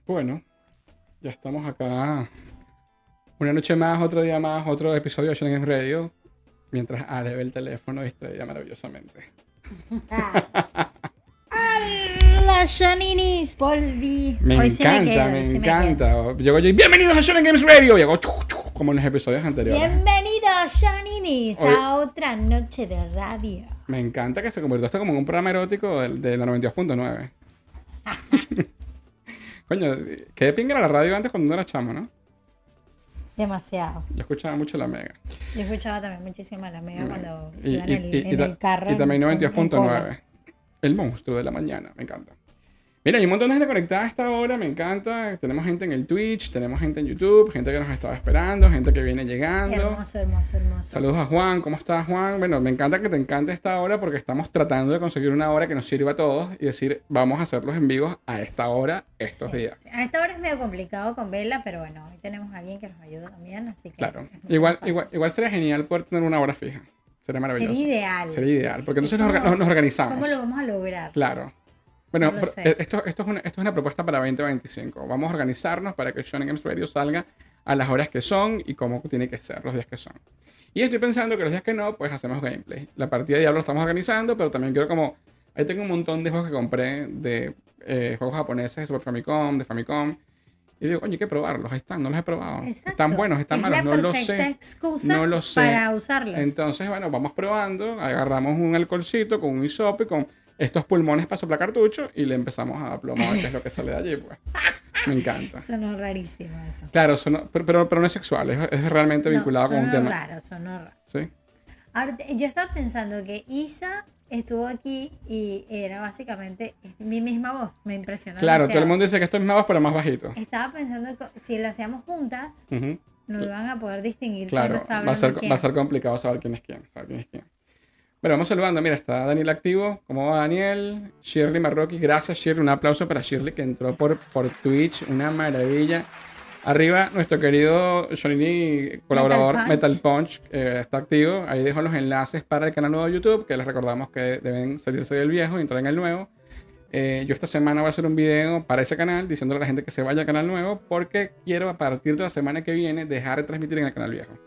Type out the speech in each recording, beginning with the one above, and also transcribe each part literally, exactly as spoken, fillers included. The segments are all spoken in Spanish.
Bueno, ya estamos acá. Una noche más, otro día más, otro episodio de Shonen Games Radio. Mientras Ale ve el teléfono distraída maravillosamente. Ah. Hola, Shoninis, volví. Me Hoy sí encanta, me, quedo, me sí encanta. Llego yo y bienvenidos a Shonen Games Radio. Llego chu, chu, como en los episodios Me anteriores. Bienvenidos, Shoninis, Hoy- a otra noche de radio. Me encanta que se convirtió esto como en un programa erótico de, de la noventa y dos punto nueve. Coño, qué de pinga era la radio antes cuando uno era chamo, ¿no? Demasiado. Yo escuchaba mucho la Mega. Yo escuchaba también muchísimo a la Mega cuando Y, iba en y- el, y- en y ta- el carro. y también en- noventa y dos punto en nueve. cola. El monstruo de la mañana, me encanta. Mira, hay un montón de gente conectada a esta hora, me encanta. Tenemos gente en el Twitch, tenemos gente en YouTube, gente que nos estaba esperando, gente que viene llegando. Hermoso, hermoso, hermoso. Saludos a Juan, ¿cómo estás, Juan? Bueno, me encanta que te encante esta hora porque estamos tratando de conseguir una hora que nos sirva a todos y decir, vamos a hacerlos en vivos a esta hora, estos Sí, días. sí. A esta hora es medio complicado con Vela, pero bueno, hoy tenemos a alguien que nos ayuda también, así que Claro. es mucho Igual, más fácil. igual, igual sería genial poder tener una hora fija. Sería maravilloso. Sería ideal. Sería ideal, porque entonces ¿Y nos, orga- cómo- nos- nos organizamos. ¿Cómo lo vamos a lograr? Claro. Bueno, No lo pero, sé. eh, esto, esto, es una, esto es una propuesta para veinte veinticinco. Vamos a organizarnos para que Shonen Games Radio salga a las horas que son y cómo tiene que ser, los días que son. Y estoy pensando que los días que no, pues hacemos gameplay. La partida de Diablo la estamos organizando, pero también quiero como... Ahí tengo un montón de juegos que compré de eh, juegos japoneses de Super Famicom, de Famicom. Y digo, coño, hay que probarlos. Ahí están, no los he probado. Exacto. Están buenos, están Es malos, la no lo perfecta sé. excusa No lo sé. para usarlos. Entonces, bueno, vamos probando, agarramos un alcoholcito con un hisopo y con estos pulmones para soplar cartucho y le empezamos a aplomar qué es lo que sale de allí, pues. Me encanta. Sonó rarísimo eso. Claro, eso no- pero, pero, pero no es sexual, es, es realmente vinculado no, con un sonó tema. raro, sonó raro. ¿Sí? Ahora, te- yo estaba pensando que Isa estuvo aquí y era básicamente mi misma voz. Me impresionó. Claro, todo el demasiado. mundo dice que esto es más bajo, pero más bajito. Estaba pensando que si lo hacíamos juntas, Ujú. no iban a poder distinguir Claro, cuando estaba va a, hablando ser, quién. va a ser complicado saber quién es quién, saber quién es quién. Bueno, vamos saludando. Mira, está Daniel activo. ¿Cómo va Daniel? Shirley Marroquí. Gracias, Shirley. Un aplauso para Shirley que entró por, por Twitch. Una maravilla. Arriba, nuestro querido Shonini colaborador Metal Metal Punch, eh, está activo. Ahí dejo los enlaces para el canal nuevo de YouTube, que les recordamos que deben salirse del viejo y entrar en el nuevo. Eh, yo esta semana voy a hacer un video para ese canal diciéndole a la gente que se vaya al canal nuevo porque quiero a partir de la semana que viene dejar de transmitir en el canal viejo.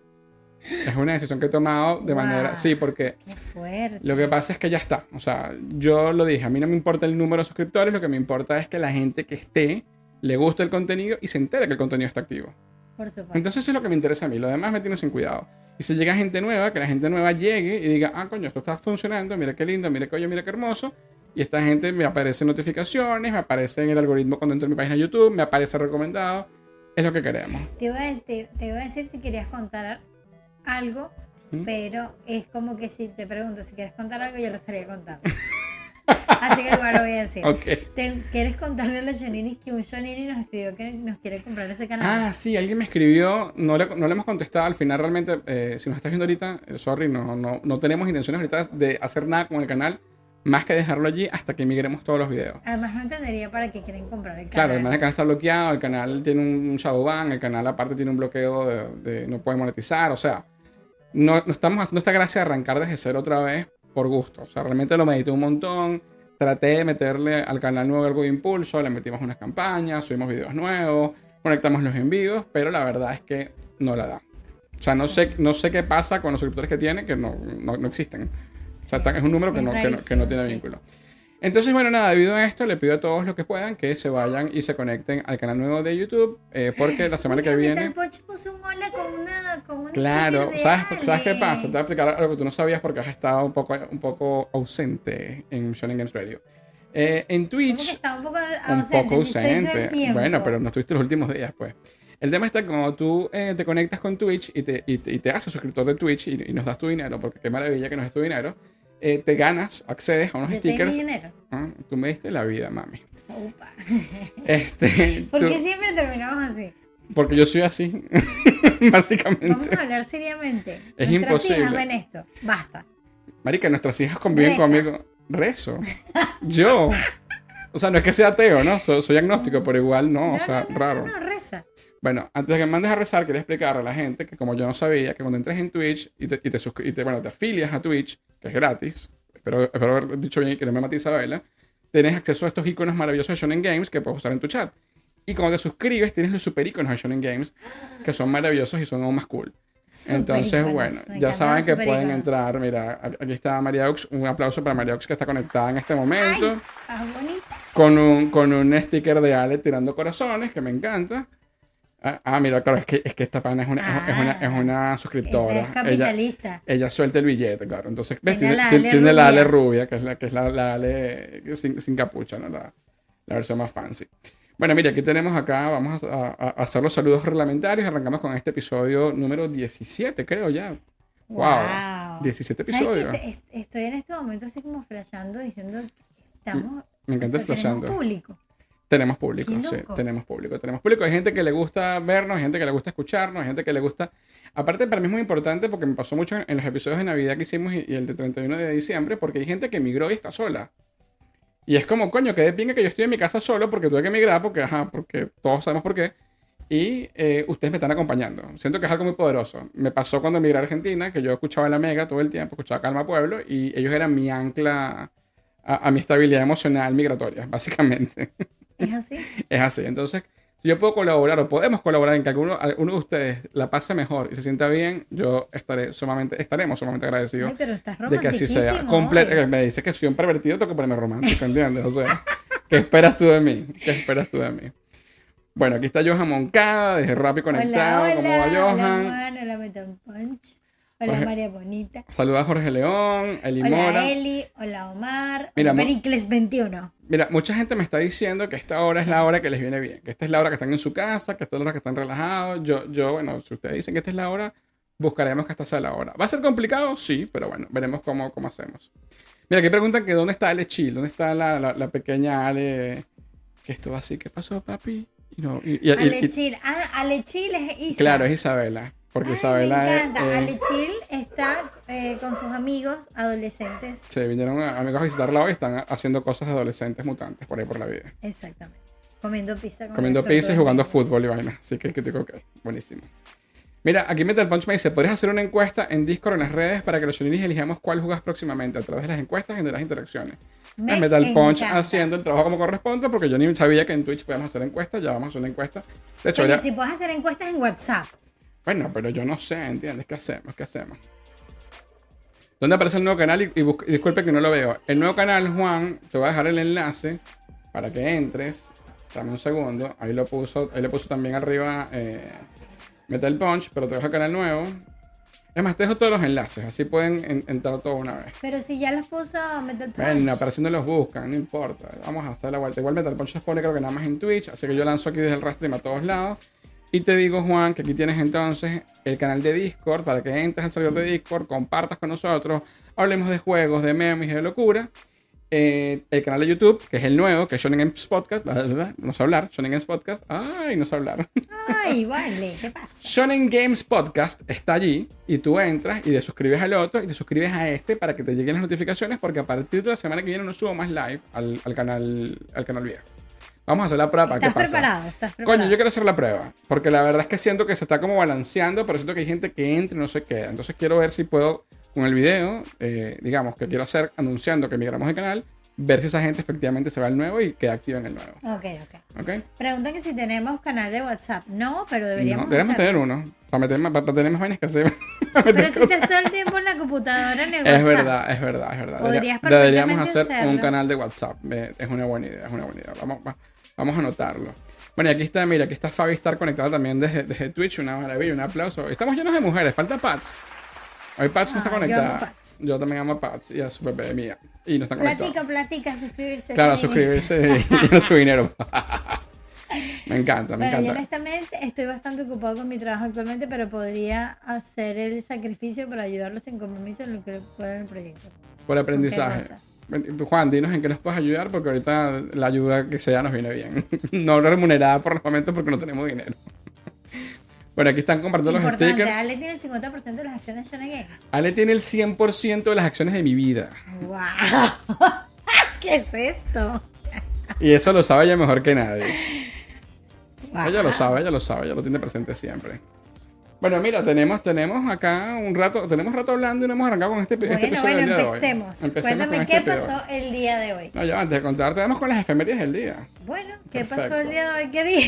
Es una decisión que he tomado de Wow. manera... Sí, porque Qué fuerte. lo que pasa es que ya está. O sea, yo lo dije, a mí no me importa el número de suscriptores, lo que me importa es que la gente que esté le guste el contenido y se entere que el contenido está activo. Por supuesto. Entonces eso es lo que me interesa a mí. Lo demás me tiene sin cuidado. Y si llega gente nueva, que la gente nueva llegue y diga, ah, coño, esto está funcionando, mira qué lindo, mira qué oye, mira qué hermoso. Y esta gente me aparece en notificaciones, me aparece en el algoritmo cuando entro en mi página de YouTube, me aparece recomendado. Es lo que queremos. Te iba, a, te, te iba a decir si querías contar algo, ¿Mm? pero es como que si te pregunto si quieres contar algo, yo lo estaría contando. Así que igual lo voy a decir. Ok. Te- ¿Quieres contarle a los Shoninis que un Shonini nos escribió que nos quiere comprar ese canal? Ah, sí, alguien me escribió, no le, no le hemos contestado al final realmente, eh, si nos estás viendo ahorita, eh, sorry, no, no, no tenemos intenciones ahorita de hacer nada con el canal, más que dejarlo allí hasta que migremos todos los videos. Además no entendería para qué quieren comprar el Claro, canal. además el canal está bloqueado, el canal tiene un shadow ban, el canal aparte tiene un bloqueo de, de no puede monetizar, o sea, no, no estamos haciendo esta gracia de arrancar desde cero otra vez por gusto, o sea, realmente lo medité un montón, traté de meterle al canal nuevo algo de impulso, le metimos unas campañas, subimos videos nuevos, conectamos los envíos, pero la verdad es que no la da. O sea, no, Sí. sé, no sé qué pasa con los suscriptores que tiene, que no, no, no existen. O sea, Sí. tan- es un número que Es no, que no, que no rarísimo, tiene sí. vínculo. Entonces, bueno, nada, debido a esto, le pido a todos los que puedan que se vayan y se conecten al canal nuevo de YouTube, eh, porque la semana que Mira, viene... Metal Punch puso un hola con una, con un Claro, sticker de ¿sabes, ¿sabes qué Ale. pasa? Te voy a explicar algo que tú no sabías porque has estado un poco, un poco ausente en Shonen Games Radio. Eh, en Como que Twitch, está un poco un ausente, poco si estoy todo el ausente. tiempo. Bueno, pero no estuviste los últimos días, pues. El tema está que cuando tú eh, te conectas con Twitch y te, y te, y te haces suscriptor de Twitch y, y nos das tu dinero, porque qué maravilla que nos des tu dinero, eh, te ganas, accedes a unos Yo te di mi stickers. dinero. Ah, tú me diste la vida, mami. Upa. Este, ¿Por tú- qué siempre terminamos así? porque yo soy así, básicamente. Vamos a hablar seriamente. Es Nuestras imposible. hijas ven esto. Basta. Marica, nuestras hijas conviven Reza. conmigo. Rezo. Yo. O sea, no es que sea ateo, ¿no? Soy, soy agnóstico, pero igual no, o sea, no, no, raro. No, no, reza. Bueno, antes de que me mandes a rezar, quería explicarle a la gente que como yo no sabía, que cuando entres en Twitch y te, y te, suscri- y te- bueno, te afilias a Twitch, que es gratis, espero, espero haber dicho bien y que no me mate Isabela, tienes acceso a estos iconos maravillosos de Shonen Games que puedes usar en tu chat. Y cuando te suscribes, tienes los super iconos de Shonen Games, que son maravillosos y son aún más cool. Super Entonces, iconos, bueno, me ya encantan saben los que super pueden iconos. entrar. Mira, aquí está María Ox. Un aplauso para María Ox que está conectada en este momento. Ah, bonita. Con un, con un sticker de Ale tirando corazones, que me encanta. Ah, ah, mira, claro, es que, es que esta pana es una, Ah, es una, es una Ese suscriptora. es capitalista. Ella, ella suelta el billete, claro. Entonces, ¿ves? Tiene Tiene, la tiene- Ale tiene la Ale rubia. rubia, que es la, que es la, la Ale sin, sin capucha, ¿no? La, la versión más fancy. Bueno, mira, aquí tenemos acá, vamos a, a- a hacer los saludos reglamentarios. Arrancamos con este episodio número diecisiete, creo ya. Wow. Wow. diecisiete ¿Sabes qué? episodios. Te- est- Estoy en este momento así como flashando, diciendo que estamos. Me encanta o sea, el flashando. tenemos público. Tenemos público, Qué sí, loco. tenemos público, tenemos público. Hay gente que le gusta vernos, hay gente que le gusta escucharnos, hay gente que le gusta... Aparte, para mí es muy importante porque me pasó mucho en los episodios de Navidad que hicimos y, y el de treinta y uno de diciembre, porque hay gente que emigró y está sola. Y es como, coño, que de pinga que yo estoy en mi casa solo porque tuve que emigrar, porque, ajá, porque todos sabemos por qué. Y eh, ustedes me están acompañando. Siento que es algo muy poderoso. Me pasó cuando emigré a Argentina, que yo escuchaba la Mega todo el tiempo, escuchaba Calma Pueblo, y ellos eran mi ancla a, a mi estabilidad emocional migratoria, básicamente. ¿Es así? Es así. Entonces, si yo puedo colaborar o podemos colaborar en que alguno, alguno de ustedes la pase mejor y se sienta bien, yo estaré sumamente, estaremos sumamente agradecidos Ay, pero estás de que así sea. romantiquísimo Comple- hoy. eh, me dices que soy un pervertido, tengo que ponerme romántico, ¿entiendes? O sea, ¿qué esperas tú de mí? ¿Qué esperas tú de mí? Bueno, aquí está Johan Moncada, desde Rappi conectado. Hola, ¿Cómo va hola, Johan? hola Juan, hola Metal Punch, hola Jorge- María Bonita, Saluda a Jorge León, Eli hola Mora. Eli, hola Omar, Mira, hola mo- Pericles veintiuno. Mira, mucha gente me está diciendo que esta hora es la hora que les viene bien, que esta es la hora que están en su casa, que esta es la hora que están relajados. Yo, yo, bueno, si ustedes dicen que esta es la hora, buscaremos que esta sea la hora. ¿Va a ser complicado? Sí, pero bueno, veremos cómo, cómo hacemos. Mira, aquí preguntan que dónde está Ale Chill, dónde está la, la, la pequeña Ale que estuvo así. ¿Qué pasó, papi? Y no, y, y- y- y- Alechil, ah, Alechil es Isa. claro, es Isabela, porque Ay, Isabela me es... encanta. eh, Alechil está eh, con sus amigos adolescentes. se vinieron a- amigos a visitarla hoy y están haciendo cosas de adolescentes mutantes por ahí por la vida. Exactamente. Comiendo pizza. con Comiendo el pizza y sordo de jugando niños. fútbol y vaina. Así que critico, ok, buenísimo. Mira, aquí Metal Punch me dice, ¿podrías hacer una encuesta en Discord en las redes para que los shoninis elijamos cuál jugas próximamente? A través de las encuestas generas interacciones. Me Es Metal Punch encanta. haciendo el trabajo como corresponde porque yo ni sabía que en Twitch podíamos hacer encuestas, ya vamos a hacer una encuesta. De hecho, Oye, ya- si puedes hacer encuestas en WhatsApp. bueno, pero yo no sé, ¿entiendes? ¿Qué hacemos? ¿Qué hacemos? ¿Dónde aparece el nuevo canal? Y, y bus- y disculpe que no lo veo. El nuevo canal, Juan, te voy a dejar el enlace para que entres. Dame un segundo. Ahí lo puso, ahí le puso también arriba eh, Metal Punch, pero te dejo el canal nuevo. Es más, te dejo todos los enlaces, así pueden en- entrar todos una vez. Pero si ya los puso Metal Punch. Bueno, apareciendo los buscan, no importa. Vamos a hacer la vuelta. Igual Metal Punch los pone creo que nada más en Twitch, así que yo lanzo aquí desde el rastream a todos lados. Y te digo, Juan, que aquí tienes entonces el canal de Discord para que entres al servidor de Discord, compartas con nosotros, hablemos de juegos, de memes y de locura. Eh, el canal de YouTube, que es el nuevo, que es Shonen Games Podcast, bla, bla, bla, no sé hablar, Shonen Games Podcast, ay, no sé hablar. Ay, vale, ¿qué pasa? Shonen Games Podcast está allí y tú entras y te suscribes al otro y te suscribes a este para que te lleguen las notificaciones porque a partir de la semana que viene no subo más live al, al canal, al canal viejo. Vamos a hacer la prueba para ¿Estás qué pasa. preparado? ¿Estás preparado? Coño, yo quiero hacer la prueba, porque la verdad es que siento que se está como balanceando, pero siento que hay gente que entra y no se queda. Entonces quiero ver si puedo, con el video, eh, digamos, que quiero hacer anunciando que migramos el canal, ver si esa gente efectivamente se va al nuevo y queda activa en el nuevo. Ok, ok. ¿Ok? Preguntan que si tenemos canal de WhatsApp. No, pero deberíamos No, debemos hacerlo. tener uno, para, meter más, para tener más vainas que hacer. Pero si estás todo el tiempo en la computadora en el WhatsApp. Es verdad, es verdad, es verdad. Podrías Debería- Deberíamos perfectamente hacer un hacerlo. canal de WhatsApp. Eh, Es una buena idea, es una buena idea. Vamos, va- vamos a anotarlo. Bueno, y aquí está, mira, aquí está Fabi Star conectada también desde, desde Twitch. Una maravilla, un aplauso. Estamos llenos de mujeres, falta Pats. Hoy Pats no está Ah, yo conectada. amo Pats. Yo también amo a Pats y a su bebé mía. Y no está conectada. Platica, platica, suscribirse. Claro, Shani. suscribirse y ganar su dinero. Me encanta, me Bueno, yo encanta. honestamente estoy bastante ocupado con mi trabajo actualmente, pero podría hacer el sacrificio para ayudarlos sin compromiso en lo que pueda en el proyecto. Por aprendizaje. cosa? Bueno, Juan, dinos en qué nos puedes ayudar porque ahorita la ayuda que sea nos viene bien. No remunerada por los momentos porque no tenemos dinero. Bueno, aquí están compartiendo los Importante, stickers. Ale tiene el cincuenta por ciento de las acciones de Shonen Games. Ale tiene el cien por ciento de las acciones de mi vida. ¡Wow! ¿Qué es esto? Y eso lo sabe ella mejor que nadie. Wow. Ella lo sabe, ella lo sabe, ella lo tiene presente siempre. Bueno, mira, tenemos, tenemos acá un rato, tenemos rato hablando y no hemos arrancado con este, este Bueno, episodio bueno, del día de hoy. empecemos. Empecemos Cuéntame con qué este pasó episodio. el día de hoy. No, ya antes de contarte, vamos con las efemérides del día. Bueno, ¿qué pasó Perfecto. el día de hoy? ¿Qué día?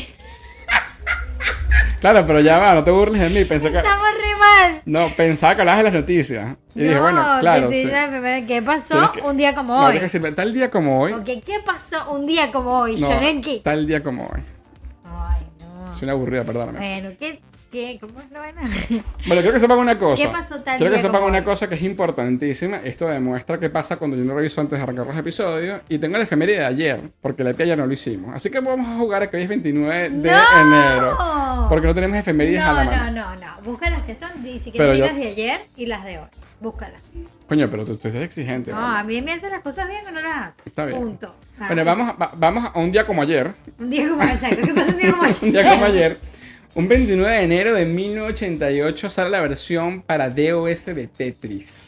Claro, pero ya va, no te burles de mí. Pensé que, Estamos re mal. no, pensaba que hablabas de las noticias. Y dije, no, bueno, te claro. estoy sí. diciendo primero, ¿qué pasó Tienes que- un día como No, hoy? tienes que decir, tal día como hoy. Ok, ¿qué pasó un día como hoy, No, Shonenki? tal día como hoy. Ay, no. Soy una aburrida, perdóname. Bueno, ¿qué, qué, ¿cómo es la vaina? Bueno, quiero que sepan una cosa. ¿Qué pasó tal Quiero que día sepan como una hoy? cosa que es importantísima. Esto demuestra qué pasa cuando yo no reviso antes de arrancar los episodios. Y tengo la efeméride de ayer, porque la de ayer no lo hicimos. Así que vamos a jugar a que hoy es veintinueve de ¡No! enero. Porque no tenemos efemérides a la No, mano. no, no, no. Busca las que son, di- si Pero quieres yo- las de ayer y las de hoy. Búscalas. Coño, pero tú, tú eres exigente. No, ¿vale? a mí me hacen las cosas bien o no las haces. Está bien. Punto. Ah, Bueno, vamos a, va- vamos a un día como ayer. Un día como exacto. ¿Qué pasó un día como ayer? Un día como ayer. Un veintinueve de enero de mil novecientos ochenta y ocho sale la versión para DOS de Tetris.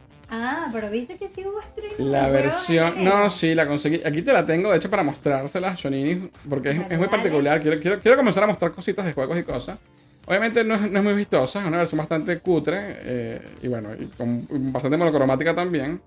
Ah, pero viste que sí hubo estreno. La del juego de versión, enero. no, sí, la conseguí. Aquí te la tengo, de hecho, para mostrárselas, Shonini, porque es, Dale, es muy dale. particular. Quiero, quiero, quiero comenzar a mostrar cositas de juegos y cosas. Obviamente no es, no es muy vistosa, es una versión bastante cutre eh, y bueno, y con bastante monocromática también,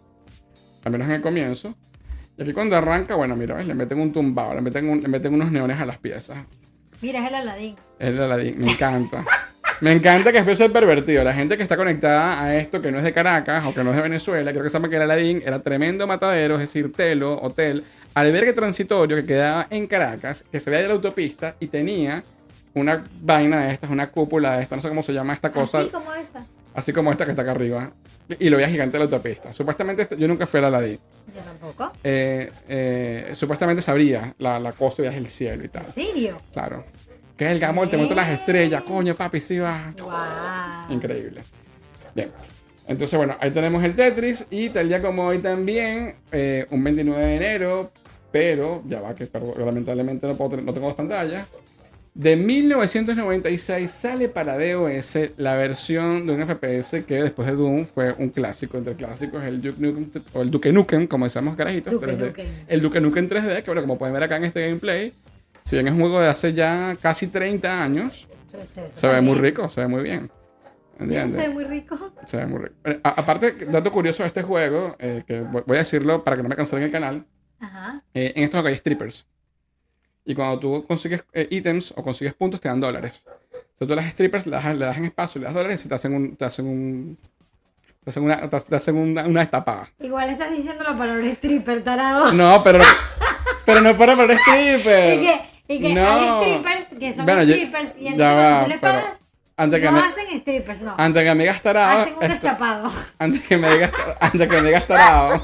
al menos en el comienzo. Y aquí cuando arranca, bueno, mira, ¿ves? Le meten un tumbado, le meten, un- le meten unos neones a las piezas. Mira, es el Aladín. Es el Aladdin, me encanta. Me encanta que después sea pervertido. La gente que está conectada a esto, que no es de Caracas o que no es de Venezuela, quiero que sepan que el Aladdin era tremendo matadero, es decir, telo, hotel, albergue transitorio que quedaba en Caracas, que se veía de la autopista y tenía una vaina de estas, una cúpula de esta, no sé cómo se llama esta cosa, Así como esa. así como esta que está acá arriba, y lo veía gigante de la autopista. Supuestamente, este- yo nunca fui al Aladdin. Yo tampoco. Eh, eh, supuestamente sabría la, la cosa y veías el cielo y tal. ¿En serio? Claro. Que es el gamón, te muestro las estrellas, coño, papi, sí va. Wow. Increíble. Bien. Entonces, bueno, ahí tenemos el Tetris. Y tal día como hoy también, eh, un veintinueve de enero, pero ya va, que pero, lamentablemente no, puedo, tener- no tengo dos pantallas. De mil novecientos noventa y seis sale para DOS la versión de un F P S que después de Doom fue un clásico entre clásicos, el Duke Nukem, o el Duke Nukem, como decíamos carajitos. Duke tres D. Nukem. El Duke Nukem tres D, que bueno, como pueden ver acá en este gameplay, si bien es un juego de hace ya casi treinta años, Pero se, se ve muy rico, se ve muy bien. ¿Entiendes? Se ve muy rico. Se ve muy rico. Eh, a- aparte, dato curioso de este juego, eh, que voy voy a decirlo para que no me cancelen el canal, Ajá. eh, en estos juegos hay strippers. Y cuando tú consigues eh, ítems o consigues puntos, te dan dólares. Entonces tú las strippers le das, le das en espacio, le das dólares y te hacen un... Te hacen un te hacen una, te te hacen una, una destapada. Igual estás diciendo la palabra stripper, tarado. No, pero, pero no para para stripper. Y que, y que No. hay strippers que son Bueno, yo- strippers y ya entonces cuando va, tú les pero pagas, antes que no me, hacen strippers, no. antes que me digas tarado, Hacen un esto- destapado. antes que me digas, antes que me digas tarado.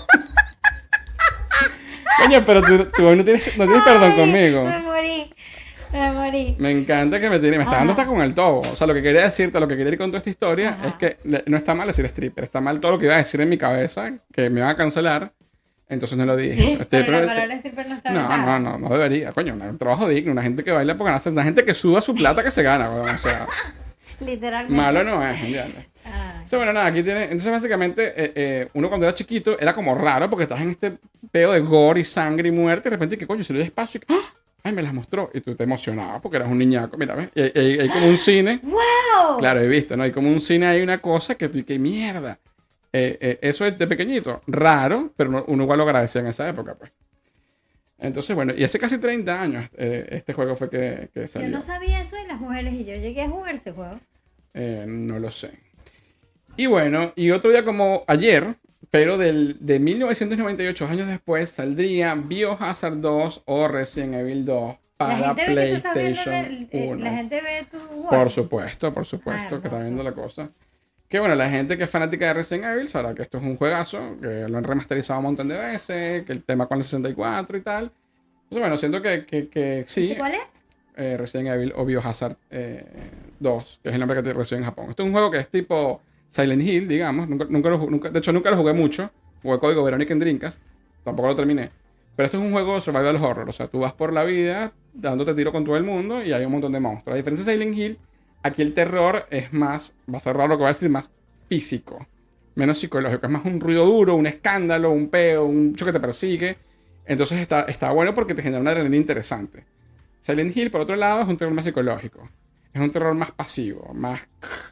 Coño, pero tú, tú no tienes, no tienes perdón Ay, conmigo. Me morí. Me morí. Me encanta que me tiene, me está dando Ajá. hasta con el tobo. O sea, lo que quería decirte, lo que quería ir con toda esta historia Ajá. es que le- no está mal decir stripper, está mal todo lo que iba a decir en mi cabeza, que me iban a cancelar, entonces no lo dije. Pero Stripper- la palabra stripper no está no, vetada. no, no, no debería. Coño, un trabajo digno, una gente que baila por ganarse, una gente que suda su plata que se gana, weón. O sea, Literalmente. malo no es, ¿entiendes? Ay. Entonces, bueno, nada, aquí tiene. Entonces, básicamente, eh, eh, uno cuando era chiquito era como raro porque estás en este peo de gore y sangre y muerte. Y de repente, ¿qué coño? Se le dio espacio y. ¡Ah! ¡Ay, me las mostró! Y tú te emocionabas porque eras un niñaco. Mira, ¿ves? Y hay, hay- hay como un cine. ¡Wow! Claro, he visto, ¿no? Hay como un cine, hay una cosa que tú, ¡qué mierda! Eh, eh, eso es de pequeñito. Raro, pero uno, uno igual lo agradecía en esa época, pues. Entonces, bueno, y hace casi treinta años eh, este juego fue que, que Yo salió. no sabía eso de las mujeres y yo llegué a jugar ese juego. Eh, no lo sé. Y bueno, y otro día como ayer, pero del, de mil novecientos noventa y ocho años después, saldría Biohazard dos o Resident Evil dos para La gente ve que tú estás viendo PlayStation el- eh, uno. la gente ve tu Por Word. supuesto, por supuesto, Ah, que está hermoso. viendo la cosa. Que bueno, la gente que es fanática de Resident Evil sabrá que esto es un juegazo, que lo han remasterizado un montón de veces, que el tema con el sesenta y cuatro y tal. Entonces, bueno, siento que, que, que sí. ¿Ese cuál es? eh, Resident Evil o Biohazard eh, dos, que es el nombre que te recibe en Japón. Esto es un juego que es tipo Silent Hill, digamos. Nunca, nunca lo, ju- nunca- de hecho, nunca lo jugué mucho. Jugué Código Verónica en Dreamcast. Tampoco lo terminé. Pero esto es un juego de survival horror. O sea, tú vas por la vida dándote tiro con todo el mundo y hay un montón de monstruos. A diferencia de Silent Hill, aquí el terror es más, va a ser raro lo que voy a decir, más físico. Menos psicológico. Es más un ruido duro, un escándalo, un peo, un choque que te persigue. Entonces está, está bueno porque te genera una adrenalina interesante. Silent Hill, por otro lado, es un terror más psicológico. Es es un terror más pasivo, más...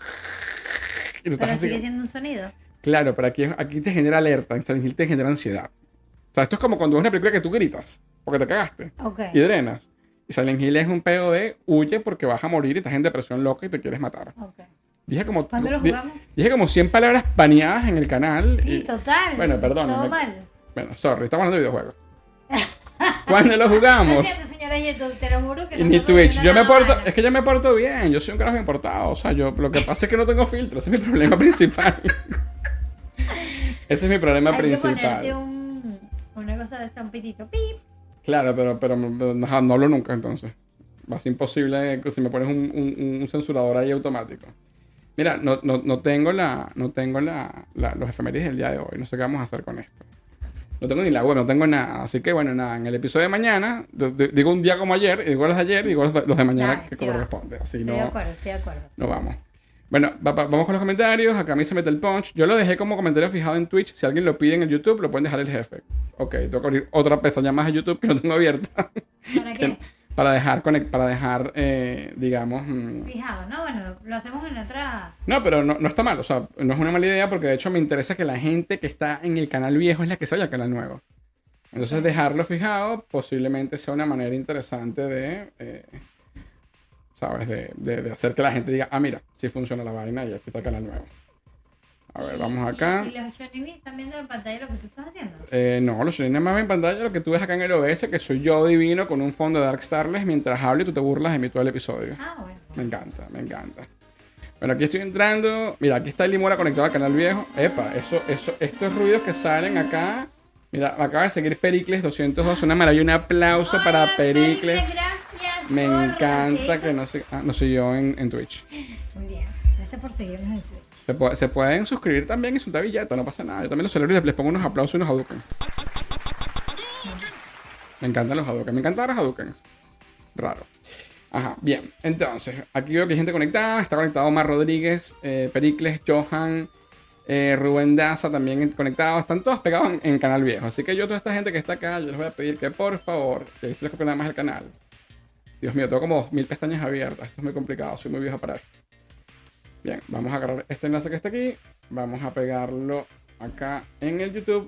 Y tú estás Pero así sigue como- siendo un sonido. Claro, pero aquí, aquí te genera alerta, Silent Hill te genera ansiedad. O sea, esto es como cuando ves una película que tú gritas, porque te cagaste, Ok. y drenas. Y Silent Hill es un pedo de huye porque vas a morir y estás en depresión loca y te quieres matar. Ok. Dije como, ¿Cuándo lo di- jugamos? dije como cien palabras baneadas en el canal. Sí, y- total. Bueno, perdón, Todo me- mal. Bueno, sorry, estamos hablando de videojuegos. ¿Cuándo lo Lo jugamos? siento, señora YouTube, te lo juro que Y no ni estamos Twitch. diciendo Yo me nada porto, malo. es que yo me porto bien. Yo soy un carajo importado. O sea, yo lo que pasa es que no tengo filtro. Ese es mi problema principal. Ese es mi problema Hay que principal. ponerte un, una cosa de esa, un pitito. Pip. Claro, pero, pero no, no hablo nunca entonces. Va a ser imposible que si me pones un, un- un censurador ahí automático. Mira, no, no, no tengo, la, no tengo la, la- los efemérides del día de hoy. No sé qué vamos a hacer con esto. No tengo ni la web, no tengo nada. Así que bueno, nada. En el episodio de mañana, d- d- digo un día como ayer, y digo los de ayer, y digo los de, los de mañana Dale, que sí va. corresponde. Así Estoy no, de acuerdo, estoy de acuerdo. no vamos. Bueno, va- va- vamos con los comentarios. Acá a mí se mete el punch. Yo lo dejé como comentario fijado en Twitch. Si alguien lo pide en el YouTube, lo pueden dejar el jefe. Ok, tengo que abrir otra pestaña más de YouTube que no tengo abierta. ¿Para qué? para dejar, conect- para dejar eh, digamos... mm, Fijado, ¿no? Bueno, lo hacemos en otra... No, pero no, no está mal. O sea, no es una mala idea porque de hecho me interesa que la gente que está en el canal viejo es la que se vaya al canal nuevo. Entonces dejarlo fijado posiblemente sea una manera interesante de... eh, ¿Sabes? De, de- de hacer que la gente diga, ah, mira, sí funciona la vaina y aquí está el canal nuevo. A ver, Y- vamos y- acá. ¿Y los choninis están viendo en pantalla lo que tú estás haciendo? Eh, no, los sonidos más en pantalla lo que tú ves acá en el O B S, que soy yo divino con un fondo de Dark Starless mientras hablo y tú te burlas de mí todo el episodio. Ah, bueno. Me encanta, me encanta. Bueno, aquí estoy entrando. Mira, aquí está el Limora conectado al canal viejo. Epa, eso, eso, estos ruidos que salen acá. Mira, me acaba de seguir Pericles doscientos dos. Una maravilla, un aplauso para Hola, Pericles. Gracias. Me por encanta eso. que no se, ah, nos siguió en, en Twitch. Muy bien. Gracias por seguirnos en Twitch. Se, puede- se pueden suscribir también y soltar billeta, no pasa nada. Yo también los celebro y les, les pongo unos aplausos y unos Hadouken. Me encantan los Hadouken. Me encantan los Hadouken. Raro. Ajá, bien. Entonces, aquí veo que hay gente conectada. Está conectado Omar Rodríguez, eh, Pericles, Johan, eh, Rubén Daza también en- conectados. Están todos pegados en, en canal viejo. Así que yo, toda esta gente que está acá, yo les voy a pedir que por favor, que ahí se les copie nada más el canal. Dios mío, tengo como dos mil pestañas abiertas. Esto es muy complicado, soy muy viejo para esto. Bien, vamos a agarrar este enlace que está aquí. Vamos a pegarlo acá en el YouTube.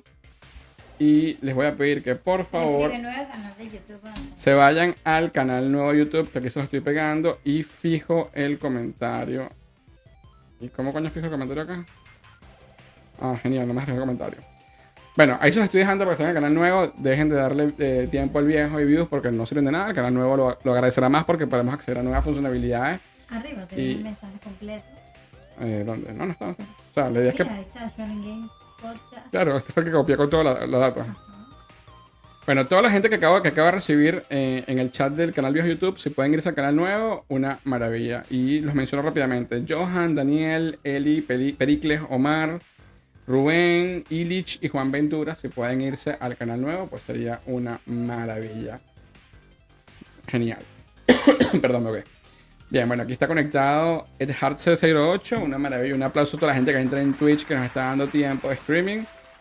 Y les voy a pedir que por favor Escribe nuevo canal de YouTube. ¿no? se vayan al canal nuevo de YouTube, que aquí se lo estoy pegando. Y fijo el comentario. ¿Y cómo coño fijo el comentario acá? Ah, genial, no me fijo el comentario. Bueno, ahí se los estoy dejando para que estén en el canal nuevo. Dejen de darle eh, tiempo al viejo y views porque no sirven de nada. El canal nuevo lo, lo agradecerá más porque podemos acceder a nuevas funcionalidades. Arriba te Y- un mensaje completo. Eh, ¿Dónde? No, no está, no está. O sea, la idea es Mira, que... ahí está Shonen Games Podcast. Claro, este fue el que copió con toda la, la data. Ajá. Bueno, toda la gente que acaba, que acaba de recibir eh, en el chat del canal viejo YouTube, si pueden irse al canal nuevo, una maravilla. Y los menciono rápidamente. Johan, Daniel, Eli, Peri- Pericles, Omar, Rubén, Illich y Juan Ventura, si pueden irse al canal nuevo, pues sería una maravilla. Genial. Perdón, me voy. Bien, bueno, aquí está conectado Ed Hart cero ocho, una maravilla. Un aplauso a toda la gente que entra en Twitch, que nos está dando tiempo de streaming.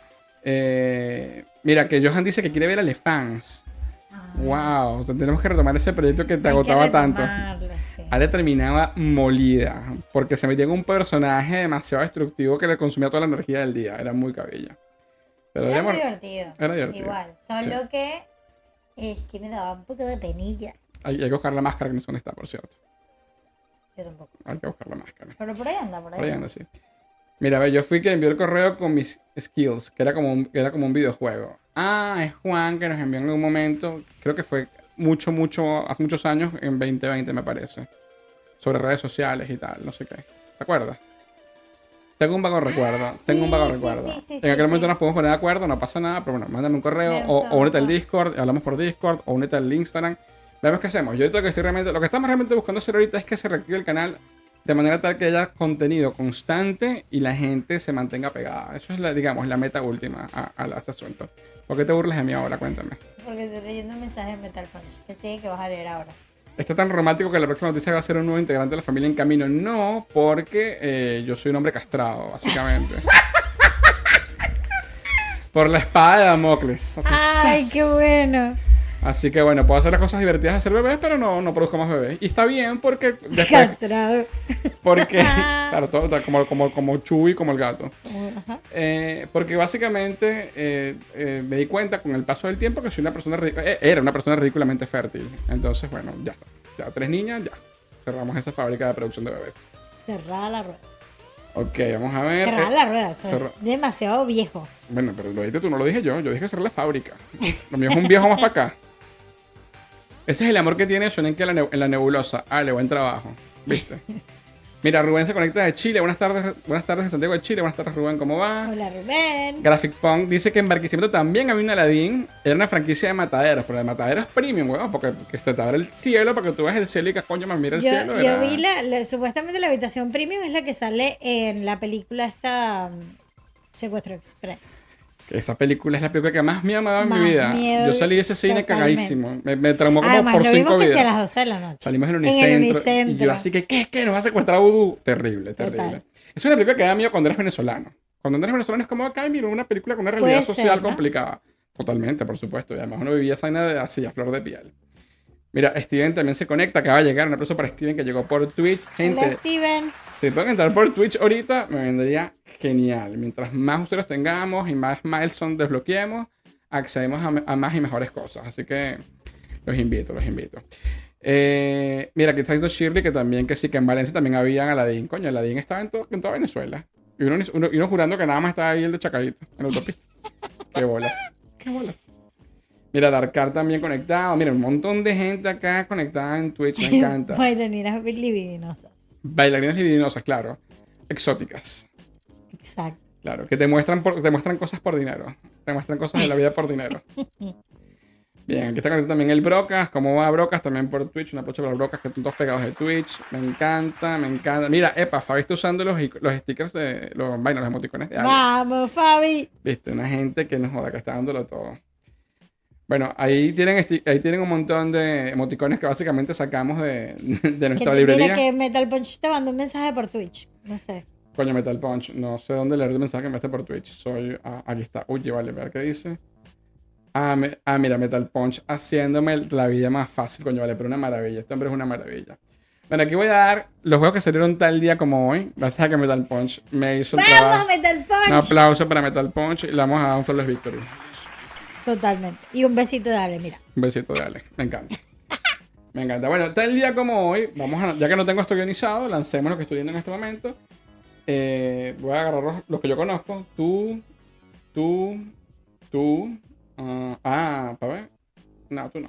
Eh, mira, que Johan dice que quiere ver a Elefants. Ah, Wow, o sea, tenemos que retomar ese proyecto que te hay que agotaba tanto. retomarlo, sí. Ale terminaba molida porque se metía en un personaje demasiado destructivo que le consumía toda la energía del día. Era muy cabilla. Pero Era digamos, muy divertido. era divertido. Igual. Solo que es que me daba un poco de penilla. hay, hay que buscar la máscara que no sé dónde está, por cierto. Yo tampoco. Hay que buscar la máscara. Pero por ahí anda, por ahí. Por ahí anda, sí. Mira, a ver, yo fui que envió el correo con mis skills, que era como un, que era como un videojuego. Ah, es Juan que nos envió en un momento, creo que fue mucho, mucho, hace muchos años, en veinte veinte me parece. Sobre redes sociales y tal, no sé qué. ¿Te acuerdas? Tengo un vago recuerdo, sí, tengo un vago sí, recuerdo. sí, sí, en sí, aquel sí. momento nos podemos poner de acuerdo, no pasa nada, pero bueno, mándame un correo Me o, gustó, o únete me al gustó. Discord, hablamos por Discord, o únete al Instagram. Vemos qué hacemos. Yo ahorita lo que estoy realmente, lo que estamos realmente buscando hacer ahorita es que se reactive el canal de manera tal que haya contenido constante y la gente se mantenga pegada. Eso es la, digamos, la meta última a, a, a este asunto. ¿Por qué te burlas de mí ahora? Cuéntame. Porque estoy leyendo un mensaje de Metal Punch. Que sigue que vas a leer ahora. Está tan romántico que la próxima noticia va a ser un nuevo integrante de la familia en camino. No, porque eh, yo soy un hombre castrado, básicamente. Por la espada de Damocles. Así, ¡Ay, ¡zas! qué bueno! Así que bueno, puedo hacer las cosas divertidas de ser bebés, pero no, no produzco más bebés. Y está bien porque después, Castrado. porque, claro, todo, todo, como, como, como Chuy, como el gato. Ajá. Eh, porque básicamente eh, eh, me di cuenta con el paso del tiempo que soy una persona ridícula- eh, era una persona ridículamente fértil. Entonces, bueno, ya está. Ya tres niñas, ya. Cerramos esa fábrica de producción de bebés. Cerrada la rueda. Ok, vamos a ver. Cerrada eh, la rueda, eso cerra- es demasiado viejo. Bueno, pero lo dijiste tú, no lo dije yo. Yo dije cerrar la fábrica. Lo mío es un viejo más para acá. Ese es el amor que tiene Shonen en la, ne- en la nebulosa. Ale, buen trabajo. ¿Viste? Mira, Rubén se conecta de Chile. Buenas tardes, buenas tardes de Santiago de Chile. Buenas tardes, Rubén, ¿cómo va? Hola, Rubén. Graphic Punk dice que en Barquisimeto también había un Aladdin. Era una franquicia de mataderos, pero de mataderos premium, weón. Porque que se te abre el cielo para que tú veas el cielo y que coño más mira el Yo, cielo. yo era- vi la, la- supuestamente la habitación premium es la que sale en la película esta um, Secuestro Express. Que esa película es la película que más me ha dado en mi Más vida. miedo, Yo salí de ese cine totalmente. cagadísimo. Me, me traumó como Además, por lo cinco vimos que vidas. sea a las doce de la noche. Salimos en el En el Unicentro. Y Unicentro. yo así que, ¿qué? ¿Qué? ¿Nos va a secuestrar Vudú? Terrible, terrible. Total. Es una película que da miedo cuando eres venezolano. Cuando eres venezolano es como, acá mira una película con una Puede realidad ser, social ¿no? complicada. Totalmente, por supuesto. Y además uno vivía esa vaina de así, a flor de piel. Mira, Steven también se conecta. Acaba de llegar. Un aplauso para Steven que llegó por Twitch. Gente, Hola, Steven. si pueden entrar por Twitch ahorita, me vendría genial. Mientras más usuarios tengamos y más milestones desbloqueemos, accedemos a, a más y mejores cosas. Así que los invito, los invito. Eh, mira, aquí está diciendo Shirley que también, que sí, que en Valencia también había Aladdin. Coño, Aladdin estaba en, todo, en toda Venezuela. Y uno, uno, y uno jurando que nada más estaba ahí el de Chacadito, en la autopista. Qué bolas, qué bolas. Mira, Darkar también conectado. Mira, un montón de gente acá conectada en Twitch, me encanta. Bailarinas libidinosas. Bailarinas libidinosas, claro. Exóticas. Exacto. Claro, que te muestran, por- te muestran cosas por dinero. Te muestran cosas de la vida por dinero. Bien, aquí está conectado también el Brocas. ¿Cómo va Brocas? También por Twitch. Un aplauso para los Brocas que están todos pegados de Twitch. Me encanta, me encanta. Mira, epa, Fabi está usando los, ic- los stickers de los, bueno, los emoticones de Ale. Vamos, Fabi. Viste, una gente que nos joda, que está dándolo todo. Bueno, ahí tienen, esti- ahí tienen un montón de emoticones que básicamente sacamos de, de Que nuestra te- librería. mira que Metal Punch te mandó un mensaje por Twitch. No sé. Coño, Metal Punch. No sé dónde leer el mensaje que me enviaste por Twitch. Soy. Ah, aquí está. Uy, vale, a ver qué dice. Ah, me- ah, mira, Metal Punch haciéndome la vida más fácil, coño, vale, pero una maravilla. Este hombre es una maravilla. Bueno, aquí voy a dar los juegos que salieron tal día como hoy. Gracias a que Metal Punch me hizo el ¡Vamos, trabajo. Metal Un Punch! aplauso para Metal Punch y le vamos a dar un Flawless Victory. Totalmente. Y un besito de Ale, mira. Un besito de Ale. Me encanta. Me encanta. Bueno, tal día como hoy, vamos a, ya que no tengo esto guionizado, lancemos lo que estoy viendo en este momento. Eh, voy a agarrar los, los que yo conozco. Tú, tú, tú. ah, ah, para ver. No, tú no.